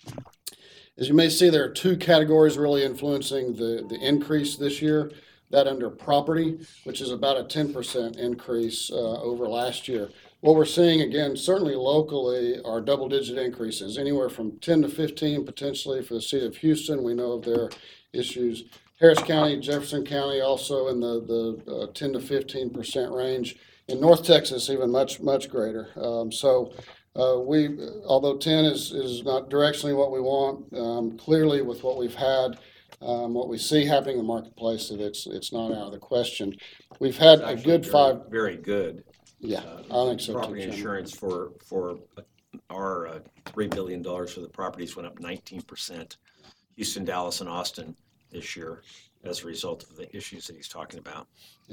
As you may see, there are two categories really influencing the, the increase this year. That under property, which is about a ten percent increase uh, over last year. What we're seeing, again, certainly locally, are double-digit increases, anywhere from ten to fifteen potentially for the city of Houston. We know of their issues. Harris County, Jefferson County, also in the, the uh, ten to fifteen percent range. In North Texas, even much, much greater. Um, so uh, we, although ten is, is not directionally what we want, um, clearly with what we've had, um, what we see happening in the marketplace, that it's, it's not out of the question. We've had a good Very- five, Very good. yeah, uh, I think so too. Property Chairman. insurance for, for our uh, three billion dollars for the properties went up nineteen percent. Houston, Dallas, and Austin this year as a result of the issues that he's talking about.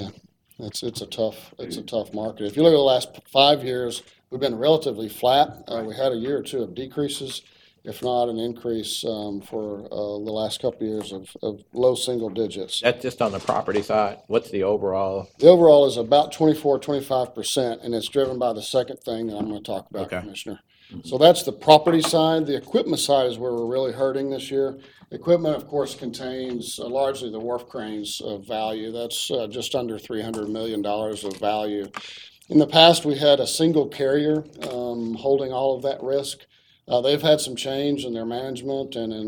It's, it's a tough, it's a tough market. If you look at the last five years, we've been relatively flat. Uh, we had a year or two of decreases, if not an increase, um, for, uh, the last couple of years of, of low single digits. That's just on the property side. What's the overall? The overall is about twenty-four, twenty-five percent, and it's driven by the second thing that I'm gonna talk about, Okay. Commissioner. So that's the property side. The equipment side is where we're really hurting this year. Equipment, of course, contains uh, largely the wharf cranes of value. That's uh, just under three hundred million dollars of value. In the past, we had a single carrier um, holding all of that risk. Uh, they've had some change in their management and in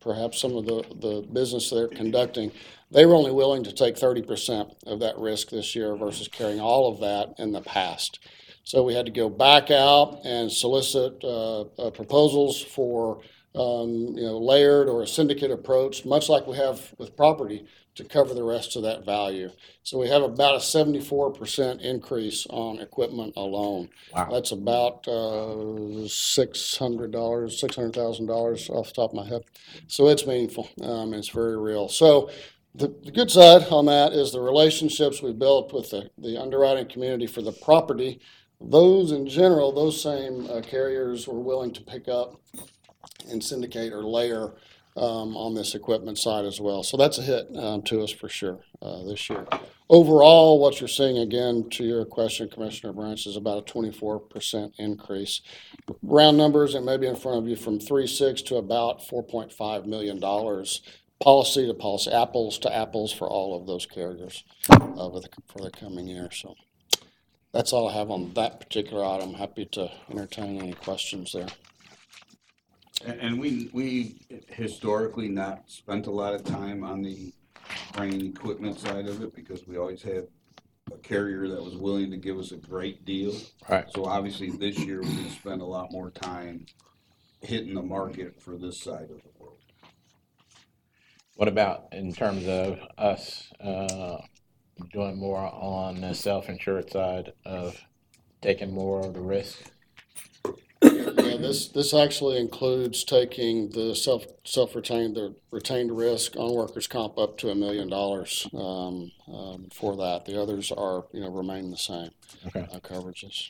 perhaps some of the, the business they're conducting, they were only willing to take thirty percent of that risk this year versus carrying all of that in the past. So we had to go back out and solicit uh, uh, proposals for um, you know, layered or a syndicate approach, much like we have with property, to cover the rest of that value. So we have about a seventy-four percent increase on equipment alone. Wow. That's about uh, six hundred dollars, six hundred thousand dollars off the top of my head. So it's meaningful. Um, it's very real. So the, the good side on that is the relationships we built with the, the underwriting community for the property. Those in general, those same uh, carriers were willing to pick up and syndicate or layer um, on this equipment side as well. So that's a hit um, to us for sure uh, this year. Overall, what you're seeing, again, to your question, Commissioner Branch, is about a twenty-four percent increase. Round numbers, it may be in front of you, from three point six to about four point five million dollars, policy to policy, apples to apples for all of those carriers uh, with, for the coming year. So that's all I have on that particular item. Happy to entertain any questions there. And, and we, we historically not spent a lot of time on the crane equipment side of it because we always had a carrier that was willing to give us a great deal. Right. So obviously this year we're gonna spend a lot more time hitting the market for this side of the world. What about in terms of us uh, doing more on the self-insured side of taking more of the risk? Yeah, this, this actually includes taking the self, self-retained, the retained risk on workers' comp up to a million dollars um, um, for that. The others are, you know, remain the same Okay. uh, coverages.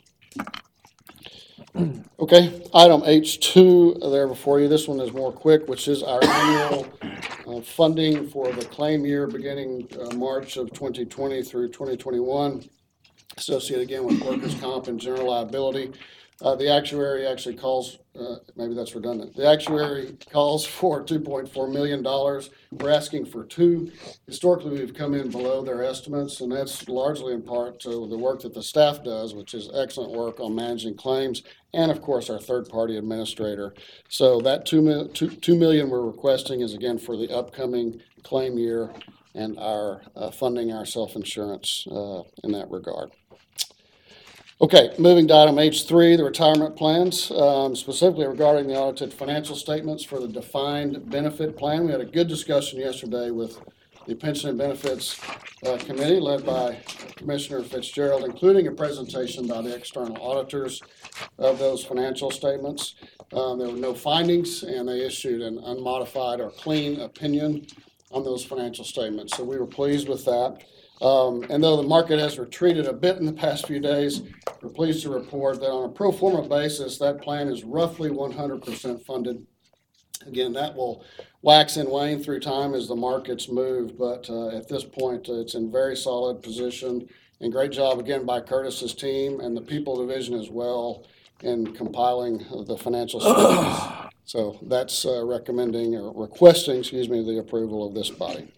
Okay, item H two there before you. This one is more quick, which is our annual uh, funding for the claim year beginning uh, March of twenty twenty through twenty twenty-one, associated again with workers' comp and general liability. Uh, the actuary actually calls, uh, maybe that's redundant. The actuary calls for two point four million dollars. We're asking for two. Historically, we've come in below their estimates, and that's largely in part to the work that the staff does, which is excellent work on managing claims, and of course, our third-party administrator. So that two, mil- two, two million we're requesting is again for the upcoming claim year and our uh, funding our self-insurance uh, in that regard. Okay, moving to item H three, the retirement plans, um, specifically regarding the audited financial statements for the defined benefit plan. We had a good discussion yesterday with the Pension and Benefits uh, Committee led by Commissioner Fitzgerald, including a presentation by the external auditors of those financial statements. Um, there were no findings, and they issued an unmodified or clean opinion on those financial statements. So we were pleased with that. Um, and though the market has retreated a bit in the past few days, we're pleased to report that on a pro forma basis, that plan is roughly one hundred percent funded. Again, that will wax and wane through time as the markets move, but uh, at this point, uh, it's in very solid position. And great job again by Curtis's team and the People Division as well in compiling the financial statements. So that's uh, recommending or requesting, excuse me, the approval of this body.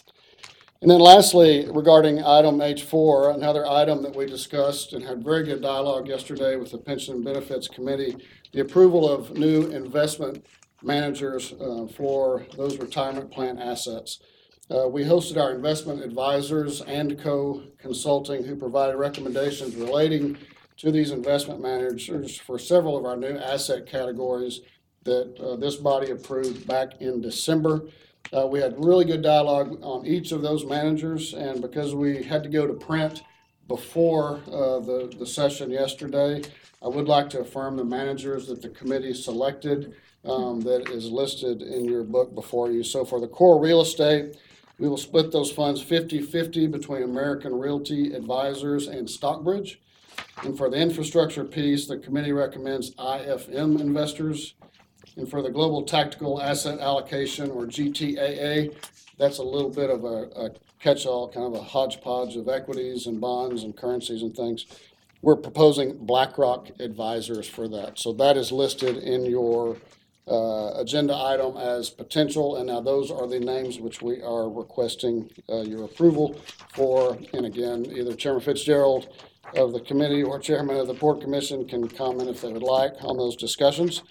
And then lastly, regarding item H four, another item that we discussed and had very good dialogue yesterday with the Pension and Benefits Committee, the approval of new investment managers uh, for those retirement plan assets. Uh, we hosted our investment advisors and co-consulting who provided recommendations relating to these investment managers for several of our new asset categories that uh, this body approved back in December. Uh, we had really good dialogue on each of those managers, and because we had to go to print before uh, the, the session yesterday, I would like to affirm the managers that the committee selected um, that is listed in your book before you. So for the core real estate, we will split those funds fifty-fifty between American Realty Advisors and Stockbridge. And for the infrastructure piece, the committee recommends I F M investors. And for the Global Tactical Asset Allocation, or G T A A, that's a little bit of a, a catch-all, kind of a hodgepodge of equities and bonds and currencies and things. We're proposing BlackRock advisors for that. So that is listed in your uh, agenda item as potential, and now those are the names which we are requesting uh, your approval for. And again, either Chairman Fitzgerald of the committee or Chairman of the Port Commission can comment if they would like on those discussions.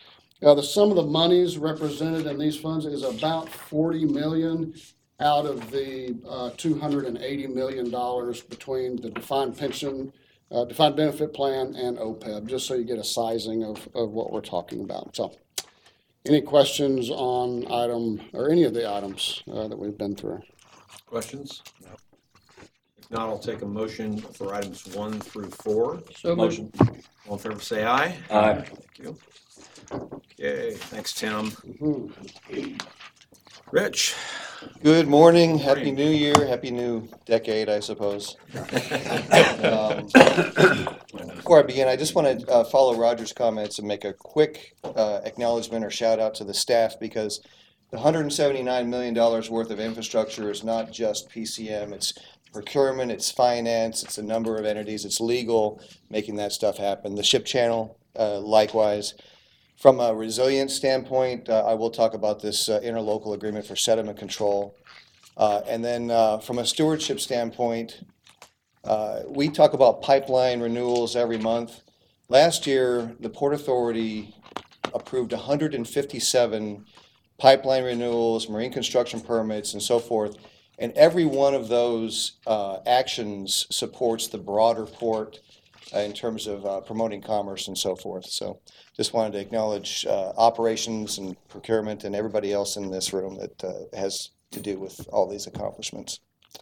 Uh, the sum of the monies represented in these funds is about forty million out of the uh, two hundred eighty million dollars between the defined pension, uh, defined benefit plan and O P E B, just so you get a sizing of, of what we're talking about. So, any questions on item or any of the items uh, that we've been through? Questions? If not, I'll take a motion for items one through four. So Motion. All in favor, say aye. Aye. Thank you. Okay, thanks, Tim. Mhm. Rich? Good morning, happy Morning. new year, happy new decade, I suppose. Um, Before I begin, I just want to uh, follow Roger's comments and make a quick uh, acknowledgement or shout out to the staff, because the one hundred seventy-nine million dollars worth of infrastructure is not just P C M, it's procurement, it's finance, it's a number of entities, it's legal, making that stuff happen. The ship channel, uh, likewise. From a resilience standpoint, uh, I will talk about this uh, interlocal agreement for sediment control. Uh, and then uh, from a stewardship standpoint, uh, we talk about pipeline renewals every month. Last year, the Port Authority approved one hundred fifty-seven pipeline renewals, marine construction permits, and so forth. And every one of those uh, actions supports the broader port uh, in terms of uh, promoting commerce and so forth. So just wanted to acknowledge uh, operations and procurement and everybody else in this room that uh, has to do with all these accomplishments.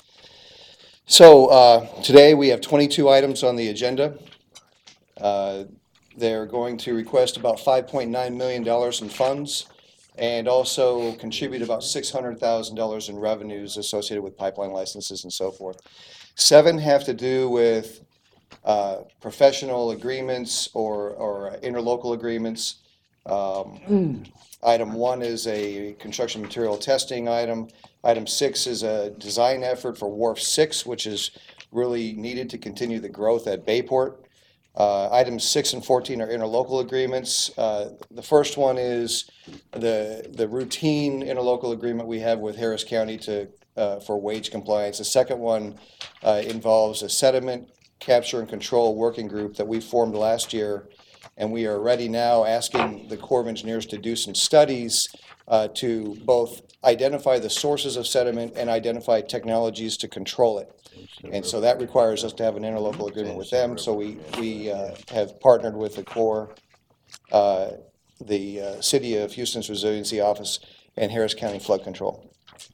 So uh, today we have twenty-two items on the agenda. Uh, they're going to request about five point nine million dollars in funds and also contribute about six hundred thousand dollars in revenues associated with pipeline licenses and so forth. Seven have to do with uh, professional agreements or, or interlocal agreements. Um, item one is a construction material testing item. Item six is a design effort for Wharf Six, which is really needed to continue the growth at Bayport. Uh, items six and fourteen are interlocal agreements. Uh, the first one is the the routine interlocal agreement we have with Harris County to uh, for wage compliance. The second one uh, involves a sediment capture and control working group that we formed last year, and we are ready now asking the Corps of Engineers to do some studies uh, to both identify the sources of sediment and identify technologies to control it. And so that requires us to have an interlocal agreement with them. So we, we uh, have partnered with the Corps, uh, the uh, City of Houston's Resiliency Office, and Harris County Flood Control.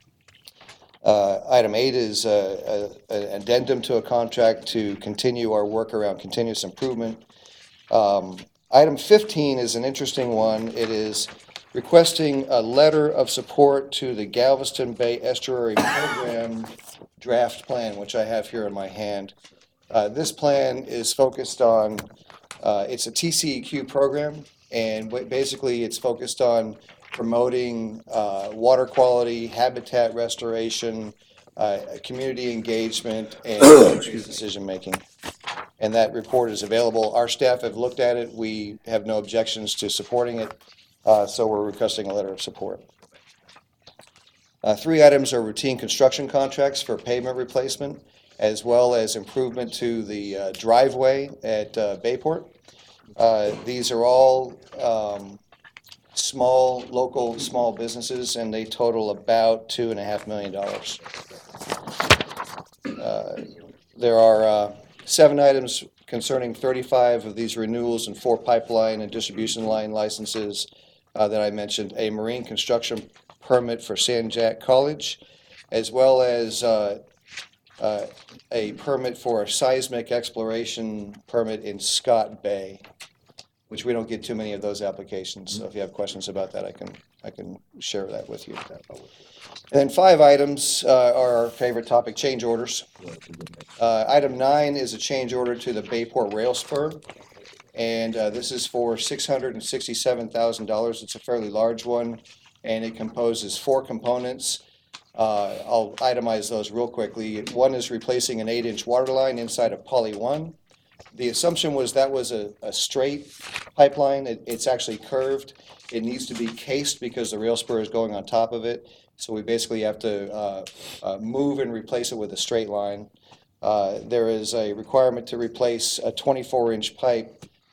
Uh, item eight is uh, a, an addendum to a contract to continue our work around continuous improvement. Um, item fifteen is an interesting one. It is requesting a letter of support to the Galveston Bay Estuary Program draft plan, which I have here in my hand. Uh, this plan is focused on, uh, it's a T C E Q program, and basically it's focused on promoting uh, water quality, habitat restoration, uh, community engagement, and decision-making. And that report is available. Our staff have looked at it. We have no objections to supporting it, uh, so we're requesting a letter of support. Uh, three items are routine construction contracts for pavement replacement, as well as improvement to the uh, driveway at uh, Bayport. Uh, these are all um, small, local, small businesses, and they total about two and a half million dollars. Uh, there are uh, seven items concerning thirty-five of these renewals and four pipeline and distribution line licenses uh, that I mentioned. A marine construction permit for San Jac College, as well as uh, uh, a permit for a seismic exploration permit in Scott Bay, which we don't get too many of those applications. So if you have questions about that, I can I can share that with you. And then five items uh, are our favorite topic, change orders. Uh, item nine is a change order to the Bayport Rail Spur, and uh, this is for six hundred sixty-seven thousand dollars. It's a fairly large one, and it composes four components. Uh, I'll itemize those real quickly. One is replacing an eight-inch water line inside of Poly one. The assumption was that was a, a straight pipeline. It, it's actually curved. It needs to be cased because the rail spur is going on top of it. So we basically have to uh, uh, move and replace it with a straight line. Uh, there is a requirement to replace a twenty-four inch pipe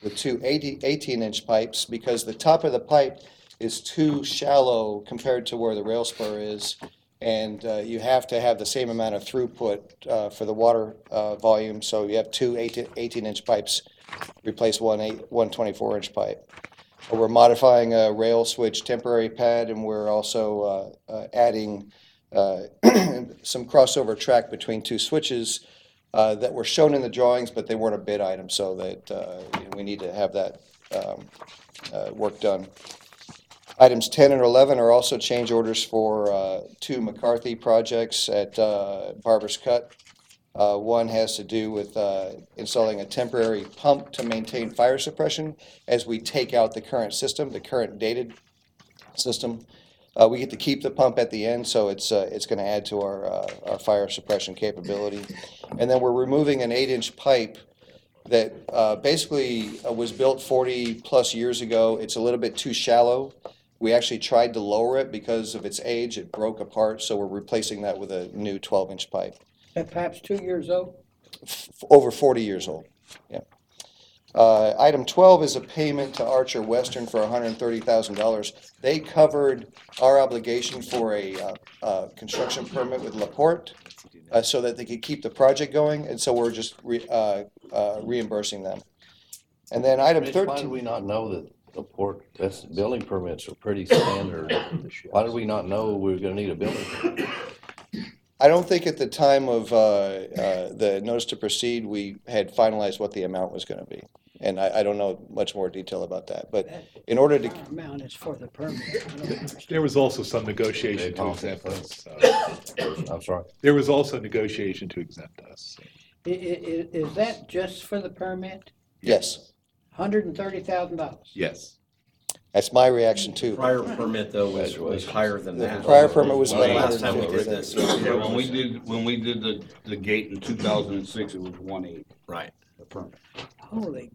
with two eighteen inch pipes because the top of the pipe is too shallow compared to where the rail spur is. And uh, you have to have the same amount of throughput uh, for the water uh, volume. So you have two eighteen inch pipes, replace one eight, one twenty-four inch pipe. We're modifying a rail switch temporary pad, and we're also uh, uh, adding uh, some crossover track between two switches uh, that were shown in the drawings, but they weren't a bid item, so that uh, we need to have that um, uh, work done. Items ten and eleven are also change orders for uh, two McCarthy projects at uh, Barber's Cut. Uh, One has to do with uh, installing a temporary pump to maintain fire suppression as we take out the current system, the current dated system. Uh, We get to keep the pump at the end, so it's uh, it's going to add to our, uh, our fire suppression capability. And then we're removing an eight-inch pipe that uh, basically uh, was built forty-plus years ago. It's a little bit too shallow. We actually tried to lower it because of its age. It broke apart, so we're replacing that with a new twelve-inch pipe. That pipe's two years old? F- Over forty years old, yeah. Uh, Item twelve is a payment to Archer Western for one hundred thirty thousand dollars. They covered our obligation for a uh, uh, construction permit with LaPorte uh, so that they could keep the project going, and so we're just re- uh, uh, reimbursing them. And then item Rich, why did thirteen. we not know that the port, that's, building permits are pretty standard. Why did we not know we were gonna need a building permit? I don't think at the time of uh, uh, the notice to proceed, we had finalized what the amount was going to be. And I, I don't know much more detail about that. But in order to, Our amount is for the permit. I don't understand. There was also some negotiation to exempt us. so. I'm sorry? There was also negotiation to exempt us. I- i- i- Is that just for the permit? yes, Hundred and thirty thousand dollars? Yes. that's my reaction too. Prior permit though was, was higher than The that. prior permit was Well, about Last time we did this. Yeah, when we did, when we did the, the gate in two thousand and six, it was one eighty, Right. the permit. Holy.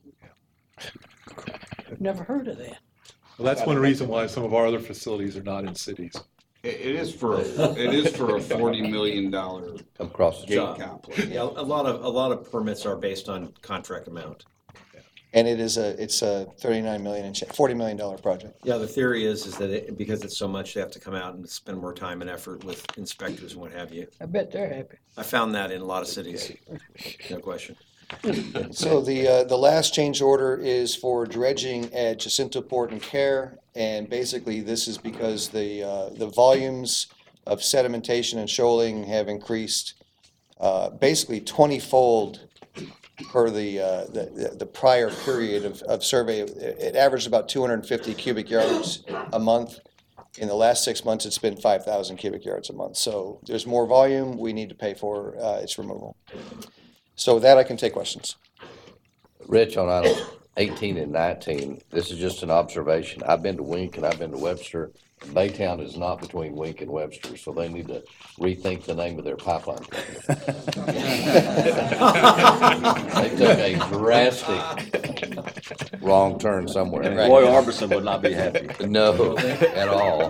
I've never heard of that. Well, that's one reason why some of our other facilities are not in cities. It, it is for, a- it is for a forty million dollar Come across the gate Job. complex. Yeah, a lot of, a lot of permits are based on contract amount. And it is a, it's a thirty-nine million and cha- forty million dollar project. Yeah, the theory is, is that it, because it's so much, they have to come out and spend more time and effort with inspectors and what have you. I bet they're happy. I found that in a lot of cities, no question. So the, uh, the last change order is for dredging at Jacinto Port and Care. And basically, this is because the, uh, the volumes of sedimentation and shoaling have increased uh, basically twenty-fold per the, uh, the, the prior period of, of survey. It it averaged about two hundred fifty cubic yards a month. In the last six months, it's been five thousand cubic yards a month. So there's more volume, we need to pay for uh, its removal. So with that, I can take questions. Rich, on items eighteen and nineteen, this is just an observation. I've been to Wink and I've been to Webster. Baytown is not between Wink and Webster, so they need to rethink the name of their pipeline company. They took a drastic wrong turn somewhere. And Roy Orbison would not be happy. No, at all.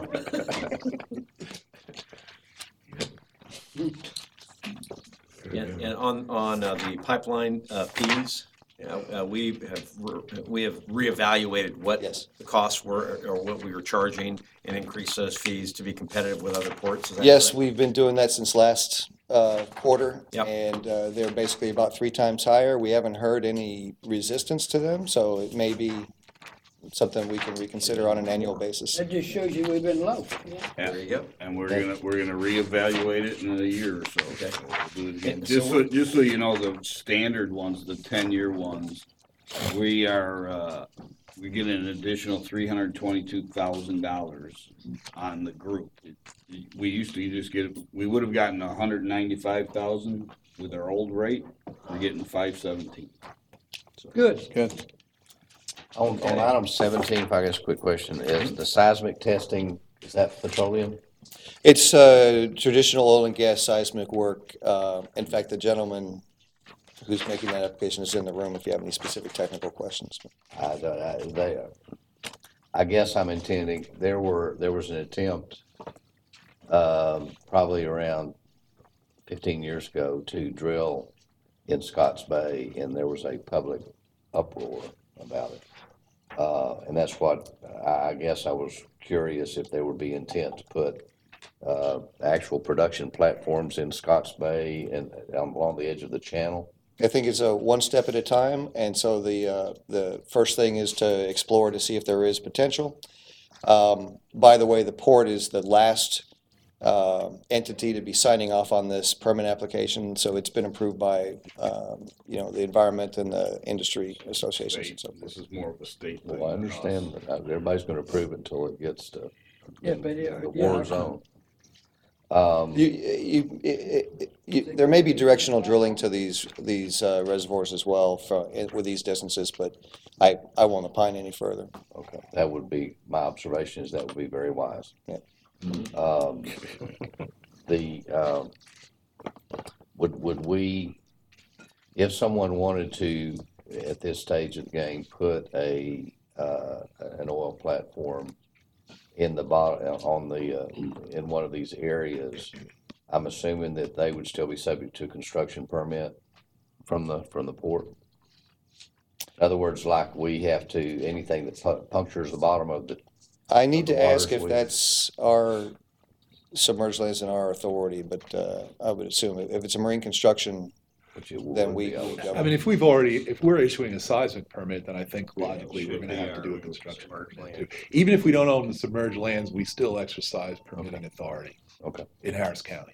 And, and on, on uh, the pipeline uh, fees, uh, uh, we have, re- we have reevaluated what Yes. the costs were or what we were charging and increased those fees to be competitive with other ports. Is that Yes, correct? we've been doing that since last uh, quarter. Yep. And uh, they're basically about three times higher. We haven't heard any resistance to them, so it may be something we can reconsider on an annual basis. That just shows you we've been low. There you go. And we're gonna, we're gonna reevaluate it in a year or so. Okay. We'll do it again. And Just so so, just so you know, the standard ones, the ten-year ones, we are, uh, we get an additional three hundred twenty-two thousand dollars on the group. We used to just get, we would have gotten a hundred ninety-five thousand with our old rate. We're getting five seventeen. Good. Good. On, on item seventeen, if I guess a quick question, is the seismic testing, is that petroleum? It's uh, traditional oil and gas seismic work. Uh, In fact, the gentleman who's making that application is in the room if you have any specific technical questions. I, I, they, I guess I'm intending, there were, there was an attempt, um, probably around fifteen years ago to drill in Scotts Bay, and there was a public uproar about it. Uh, and that's what, I, I guess I was curious if there would be intent to put, uh, actual production platforms in Scotts Bay and um, along the edge of the channel. I think it's a one step at a time, and so the, uh, the first thing is to explore to see if there is potential. Um, by the way, the port is the last uh, entity to be signing off on this permit application, so it's been approved by, um, you know, the environment and the industry associations and so forth. This is more of a state thing. Well, I understand that not everybody's gonna approve it until it gets to Yeah, but it- the yeah. war zone. Um, You, you, you, you, there may be directional drilling to these, these uh, reservoirs as well for, with these distances, but I, I won't opine any further. Okay, that would be, my observation is that would be very wise. Yeah. Um, the, um, would, would we, if someone wanted to, at this stage of the game, put a, uh, an oil platform in the bottom, on the, uh, in one of these areas, I'm assuming that they would still be subject to a construction permit from the, from the port? In other words, like we have to, anything that pu- punctures the bottom of the. I need of the to ask waters, if we- that's our submerged lands in our authority, but uh, I would assume if it's a marine construction, Which it would then we. be we eligible. govern. I mean, if we've already, if we're issuing a seismic permit, then I think logically we're gonna have to do a construction permit too. Even if we don't own the submerged lands, we still exercise permitting authority Okay. in Harris County.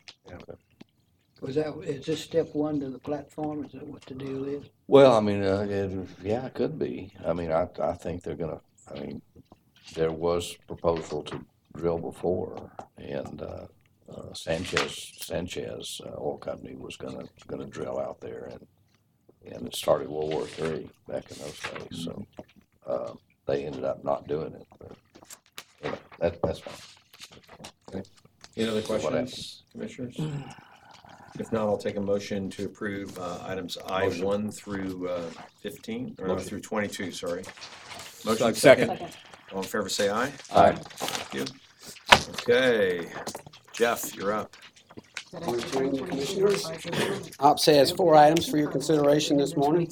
Was that, is this step one to the platform? Is that what the deal is? Well, I mean, uh, it, yeah, it could be. I mean, I, I think they're gonna, I mean, there was proposal to drill before, and, uh, uh, Sanchez, Sanchez uh, Oil Company was gonna, gonna drill out there, and, and it started World War Three back in those days, so, uh, they ended up not doing it, but, anyway, that, that's fine. Any other So what questions, commissioners? If not, I'll take a motion to approve uh, items I one through uh, fifteen, or no, Motion. through twenty-two, sorry. Motion Second. second. All in favor, say aye. Aye. Thank you. Okay, Jeff, you're up. Morning, Commissioners. OPSA has four items for your consideration this morning.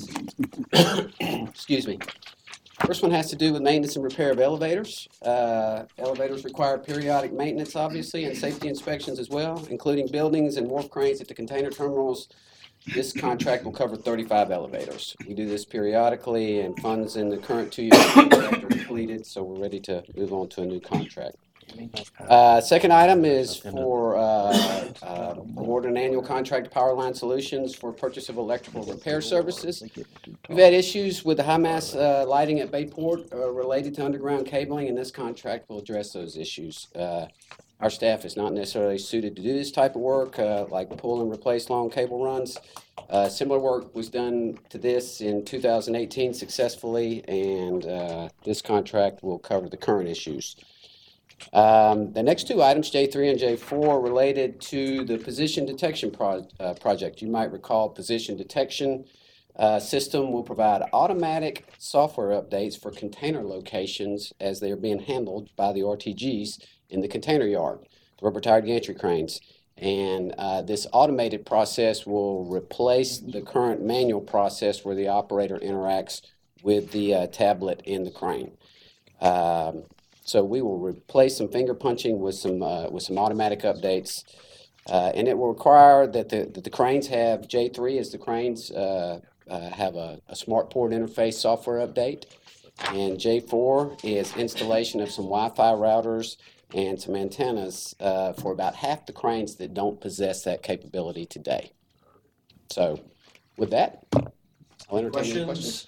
Excuse me. First one has to do with maintenance and repair of elevators. Uh, Elevators require periodic maintenance, obviously, and safety inspections as well, including buildings and wharf cranes at the container terminals. This contract will cover thirty-five elevators. We do this periodically, and funds in the current two-year contract are completed, so we're ready to move on to a new contract. Uh, Second item is for uh, uh, award an annual contract to Power Line Solutions for purchase of electrical repair services. We've had issues with the high mass uh, lighting at Bayport uh, related to underground cabling, and this contract will address those issues. Uh, Our staff is not necessarily suited to do this type of work, uh, like pull and replace long cable runs. Uh, Similar work was done to this in two thousand eighteen successfully, and uh, this contract will cover the current issues. Um, The next two items, J three and J four, related to the position detection pro- uh, project. You might recall position detection uh, system will provide automatic software updates for container locations as they are being handled by the R T Gs in the container yard, the rubber-tired gantry cranes. And uh, this automated process will replace the current manual process where the operator interacts with the uh, tablet in the crane. Um, So we will replace some finger punching with some uh, with some automatic updates, uh, and it will require that the that the cranes have J three as the cranes uh, uh, have a, a smart port interface software update, and J four is installation of some Wi-Fi routers and some antennas uh, for about half the cranes that don't possess that capability today. So, with that, I'll entertain any questions.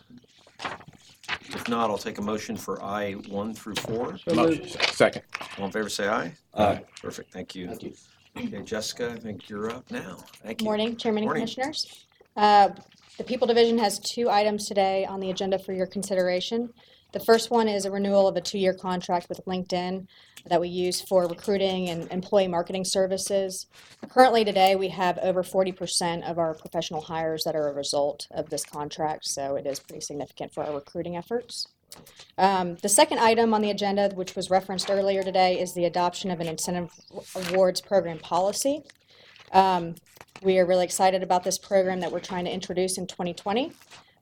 If not, I'll take a motion for I one through four. So moved. Second. All in favor, say aye. Aye. Perfect, thank you. Thank you. Okay, Jessica, I think you're up now. Thank you. Morning, Chairman and Morning. Commissioners. Uh, The People Division has two items today on the agenda for your consideration. The first one is a renewal of a two-year contract with LinkedIn that we use for recruiting and employee marketing services. Currently today, we have over forty percent of our professional hires that are a result of this contract, so it is pretty significant for our recruiting efforts. Um, the second item on the agenda, which was referenced earlier today, is the adoption of an incentive awards program policy. Um, we are really excited about this program that we're trying to introduce in twenty twenty.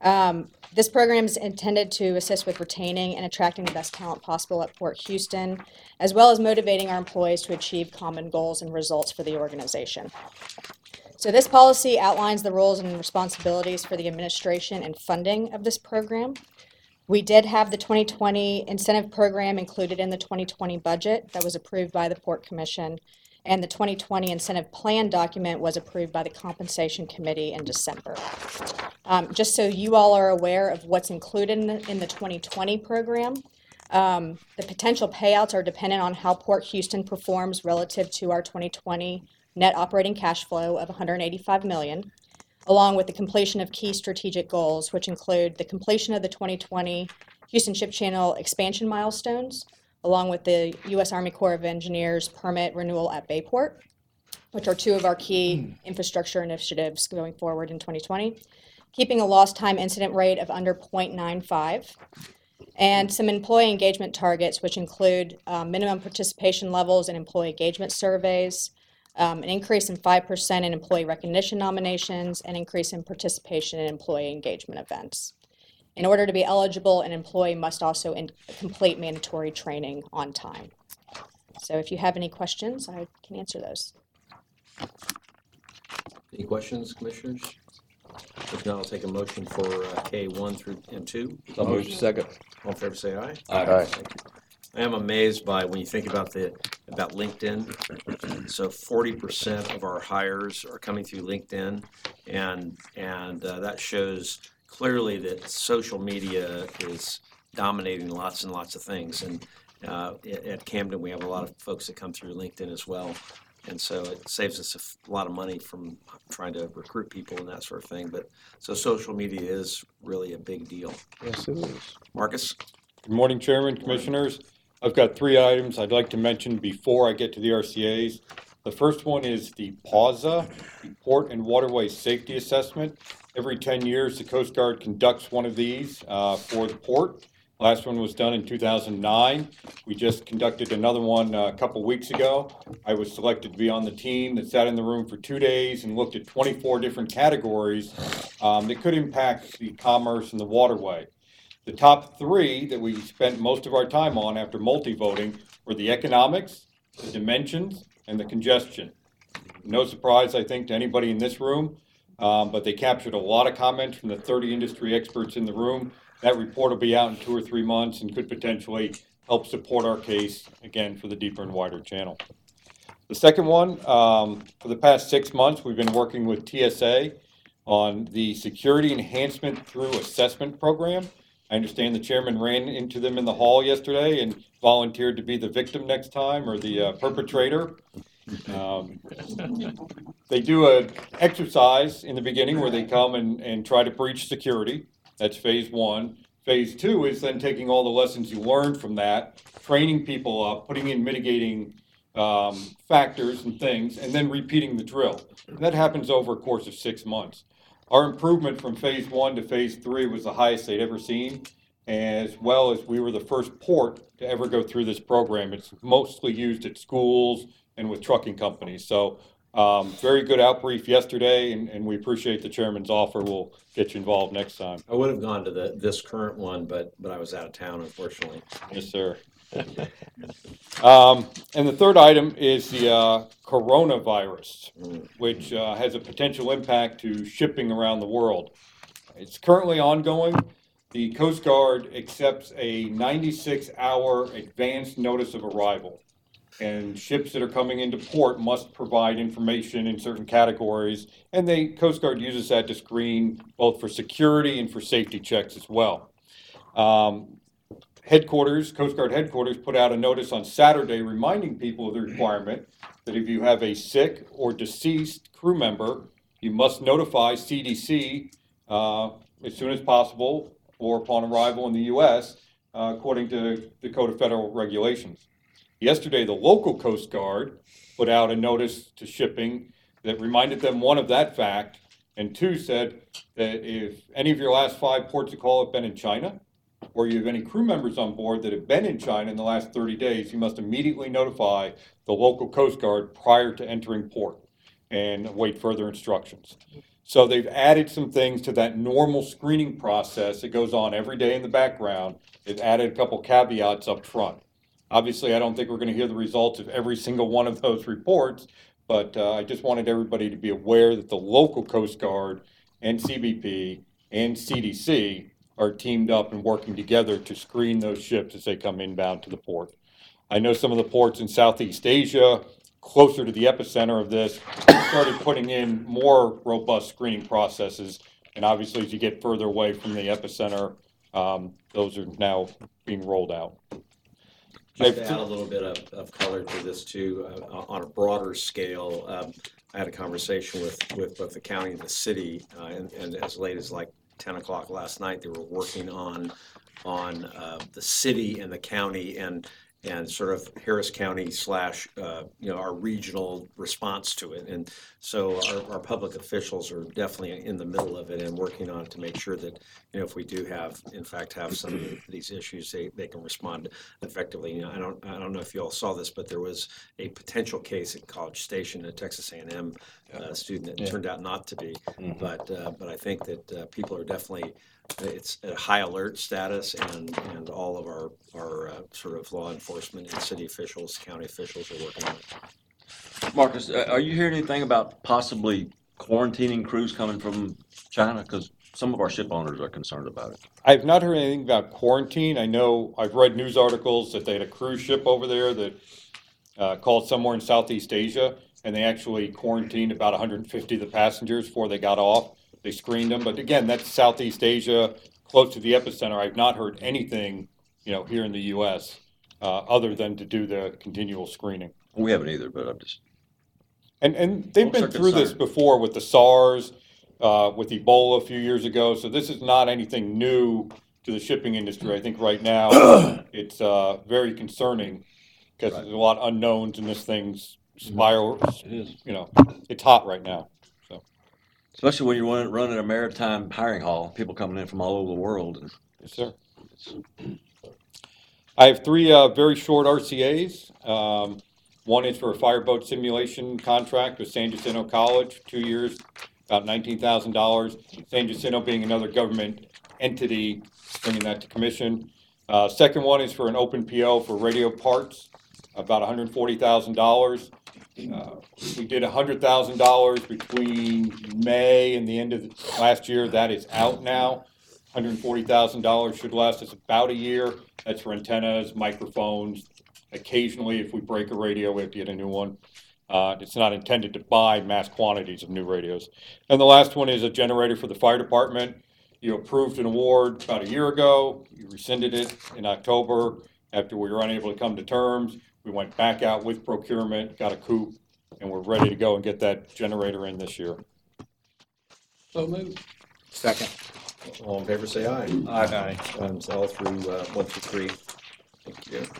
Um, this program is intended to assist with retaining and attracting the best talent possible at Port Houston, as well as motivating our employees to achieve common goals and results for the organization. So this policy outlines the roles and responsibilities for the administration and funding of this program. We did have the twenty twenty incentive program included in the twenty twenty budget that was approved by the Port Commission, and the twenty twenty incentive plan document was approved by the Compensation Committee in December. Um, just so you all are aware of what's included in the, in the twenty twenty program, um, the potential payouts are dependent on how Port Houston performs relative to our twenty twenty net operating cash flow of one hundred eighty-five million dollars, along with the completion of key strategic goals, which include the completion of the twenty twenty Houston Ship Channel expansion milestones, along with the U S Army Corps of Engineers permit renewal at Bayport, which are two of our key infrastructure initiatives going forward in twenty twenty, keeping a lost time incident rate of under zero point nine five, and some employee engagement targets, which include uh, minimum participation levels in employee engagement surveys, um, an increase in five percent in employee recognition nominations, and increase in participation in employee engagement events. In order to be eligible, an employee must also in complete mandatory training on time. So if you have any questions, I can answer those. Any questions, commissioners? If not, I'll take a motion for uh, K one through M two. So moved. Second. All in favor, say aye. Aye. Aye. Thank you. I am amazed by when you think about the about LinkedIn. So forty percent of our hires are coming through LinkedIn, and and uh, that shows clearly that social media is dominating lots and lots of things. And uh, at, at Camden, we have a lot of folks that come through LinkedIn as well. And so it saves us a f- lot of money from trying to recruit people and that sort of thing. But so social media is really a big deal. Yes, it is. Marcus? Good morning, Chairman, Commissioners. I've got three items I'd like to mention before I get to the R C As. The first one is the PAWSA, the Port and Waterway Safety Assessment. Every ten years, the Coast Guard conducts one of these uh, for the port. Last one was done in two thousand nine. We just conducted another one uh, a couple weeks ago. I was selected to be on the team that sat in the room for two days and looked at twenty-four different categories um, that could impact the commerce and the waterway. The top three that we spent most of our time on after multi-voting were the economics, the dimensions, and the congestion. No surprise, I think, to anybody in this room, um, but they captured a lot of comments from the thirty industry experts in the room. That report will be out in two or three months and could potentially help support our case, again, for the deeper and wider channel. The second one, um, for the past six months, we've been working with T S A on the Security Enhancement Through Assessment Program. I understand the chairman ran into them in the hall yesterday and volunteered to be the victim next time, or the uh, perpetrator. Um, they do an exercise in the beginning where they come and, and try to breach security. That's phase one. Phase two is then taking all the lessons you learned from that, training people up, putting in mitigating um, factors and things, and then repeating the drill. And that happens over a course of six months. Our improvement from phase one to phase three was the highest they'd ever seen, as well as we were the first port to ever go through this program. It's mostly used at schools and with trucking companies. So um, very good outbrief yesterday, and, and we appreciate the chairman's offer. We'll get you involved next time. I would have gone to the this current one, but but I was out of town, unfortunately. Yes, sir. um, and the third item is the uh, coronavirus, which uh, has a potential impact to shipping around the world. It's currently ongoing. The Coast Guard accepts a ninety-six hour advance notice of arrival. And ships that are coming into port must provide information in certain categories. And the Coast Guard uses that to screen both for security and for safety checks as well. Um, headquarters, Coast Guard headquarters put out a notice on Saturday reminding people of the requirement that if you have a sick or deceased crew member, you must notify C D C uh, as soon as possible or upon arrival in the U S, uh, according to the Code of Federal Regulations. Yesterday, the local Coast Guard put out a notice to shipping that reminded them, one, of that fact, and two, said that if any of your last five ports of call have been in China, or you have any crew members on board that have been in China in the last thirty days, you must immediately notify the local Coast Guard prior to entering port and await further instructions. So they've added some things to that normal screening process that goes on every day in the background. They've added a couple caveats up front. Obviously, I don't think we're going to hear the results of every single one of those reports, but uh, I just wanted everybody to be aware that the local Coast Guard and C B P and C D C are teamed up and working together to screen those ships as they come inbound to the port. I know some of the ports in Southeast Asia, closer to the epicenter of this, started putting in more robust screening processes. And obviously, as you get further away from the epicenter, um, those are now being rolled out. Just to add a little bit of, of color to this too, uh, on a broader scale, um, I had a conversation with, with both the county and the city, uh, and, and as late as like ten o'clock last night, they were working on, on uh, the city and the county and and sort of Harris County slash, uh, you know, our regional response to it. And so our, our public officials are definitely in the middle of it and working on it to make sure that, you know, if we do have, in fact, have some of these issues, they, they can respond effectively. You know, I don't, I don't know if you all saw this, but there was a potential case at College Station, a Texas A and M uh, student that Yeah. turned out not to be. Mhm. But, uh, but I think that uh, people are definitely, it's at high alert status, and, and all of our, our uh, sort of law enforcement and city officials, county officials are working on it. Marcus, uh, are you hearing anything about possibly quarantining crews coming from China? Because some of our ship owners are concerned about it. I've not heard anything about quarantine. I know I've read news articles that they had a cruise ship over there that uh, called somewhere in Southeast Asia, and they actually quarantined about one hundred fifty of the passengers before they got off. They screened them, but again, that's Southeast Asia, close to the epicenter. I've not heard anything, you know, here in the U S uh, other than to do the continual screening. We haven't either, but I'm just. And and they've Folks been are through this concerned. before with the SARS, uh, with Ebola a few years ago. So this is not anything new to the shipping industry. I think right now it's uh, very concerning because there's a lot of unknowns and this thing's spiral. It is. You know, it's hot right now. So Especially when you're running, running a maritime hiring hall, people coming in from all over the world. And yes, sir. I have three uh, very short R C As. Um, one is for a fireboat simulation contract with San Jacinto College, two years, about nineteen thousand dollars. San Jacinto being another government entity, bringing that to commission. Uh, second one is for an open P O for radio parts, about one hundred forty thousand dollars. Uh, we did one hundred thousand dollars between May and the end of last year. That is out now. one hundred forty thousand dollars should last us about a year. That's for antennas, microphones. Occasionally, if we break a radio, we have to get a new one. Uh, it's not intended to buy mass quantities of new radios. And the last one is a generator for the fire department. You approved an award about a year ago. You rescinded it in October after we were unable to come to terms. We went back out with procurement, got a coup, and we're ready to go and get that generator in this year. So moved. Second. All in favor, say aye. Aye. Items L through uh, one through three. Thank you.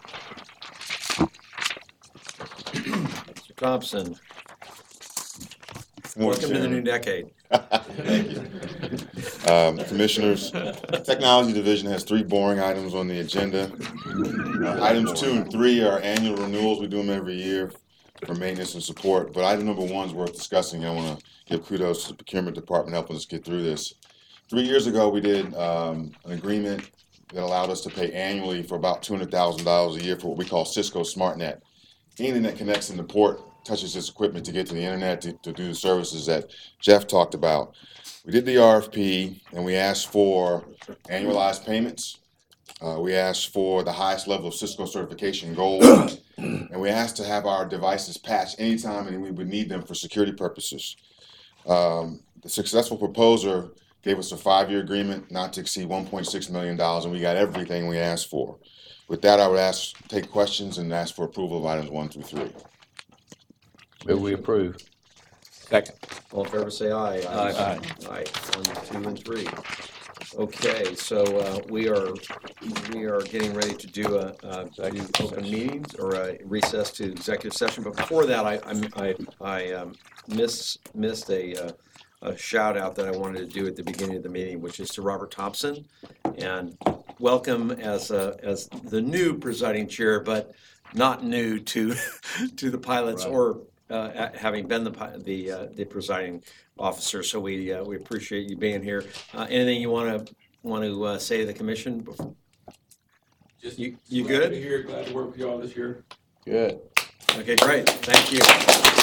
Mister Thompson, welcome to the new decade. Thank you. Um, Commissioners, Technology Division has three boring items on the agenda. Uh, Items two and three are annual renewals. We do them every year for maintenance and support. But item number one is worth discussing. I want to give kudos to the procurement department helping us get through this. Three years ago, we did um, an agreement that allowed us to pay annually for about two hundred thousand dollars a year for what we call Cisco SmartNet. Anything that connects in the port touches this equipment to get to the internet to, to do the services that Jeff talked about. We did the R F P and we asked for annualized payments. Uh, we asked for the highest level of Cisco certification gold, and we asked to have our devices patched anytime and we would need them for security purposes. Um, the successful proposer gave us a five-year agreement not to exceed one point six million dollars, and we got everything we asked for. With that, I would ask, take questions and ask for approval of items one through three. Will we approve? Second. All in favor, say aye. Aye. Aye. One, two, and three. Okay, so uh, we are, we are getting ready to do a, uh, do open meetings or a recess to executive session. But before that, I, I'm- I, I um, miss, missed a, uh, a shout out that I wanted to do at the beginning of the meeting, which is to Robert Thompson. And welcome as, uh, as the new presiding chair, but not new to, to the pilots Right. or uh, a- having been the, pi- the, uh, the presiding officer, so we, uh, we appreciate you being here. Uh, anything you want to, want to, uh, say to the commission? before- Just You, you glad to good? be here. Glad to work with y'all this year. Good. Okay, great, thank you.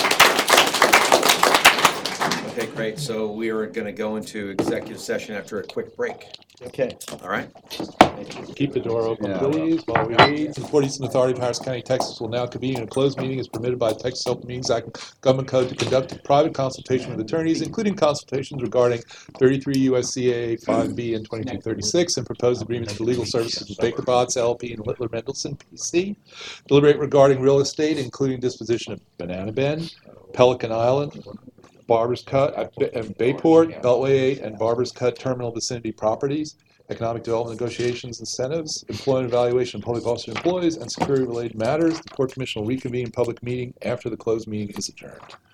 Okay, great, so we are gonna go into executive session after a quick break. Okay. All right? Keep the door open, Yeah. please, while we read. The Port Eastern Authority of Harris County, Texas will now convene in a closed meeting as permitted by Texas Open Meetings Act Government Code to conduct a private consultation with attorneys, including consultations regarding thirty-three U S C A five B and twenty-two thirty-six and proposed agreements for legal services with Baker Botts L P and Littler Mendelson P C. Deliberate regarding real estate, including disposition of Banana Bend, Pelican Island, Barber's Cut, uh, Ba- uh, Bayport, Beltway eight, and Barber's Cut terminal vicinity properties, economic development negotiations, incentives, employment evaluation of public officer employees, and security-related matters. The Port Commission will reconvene in public meeting after the closed meeting is adjourned.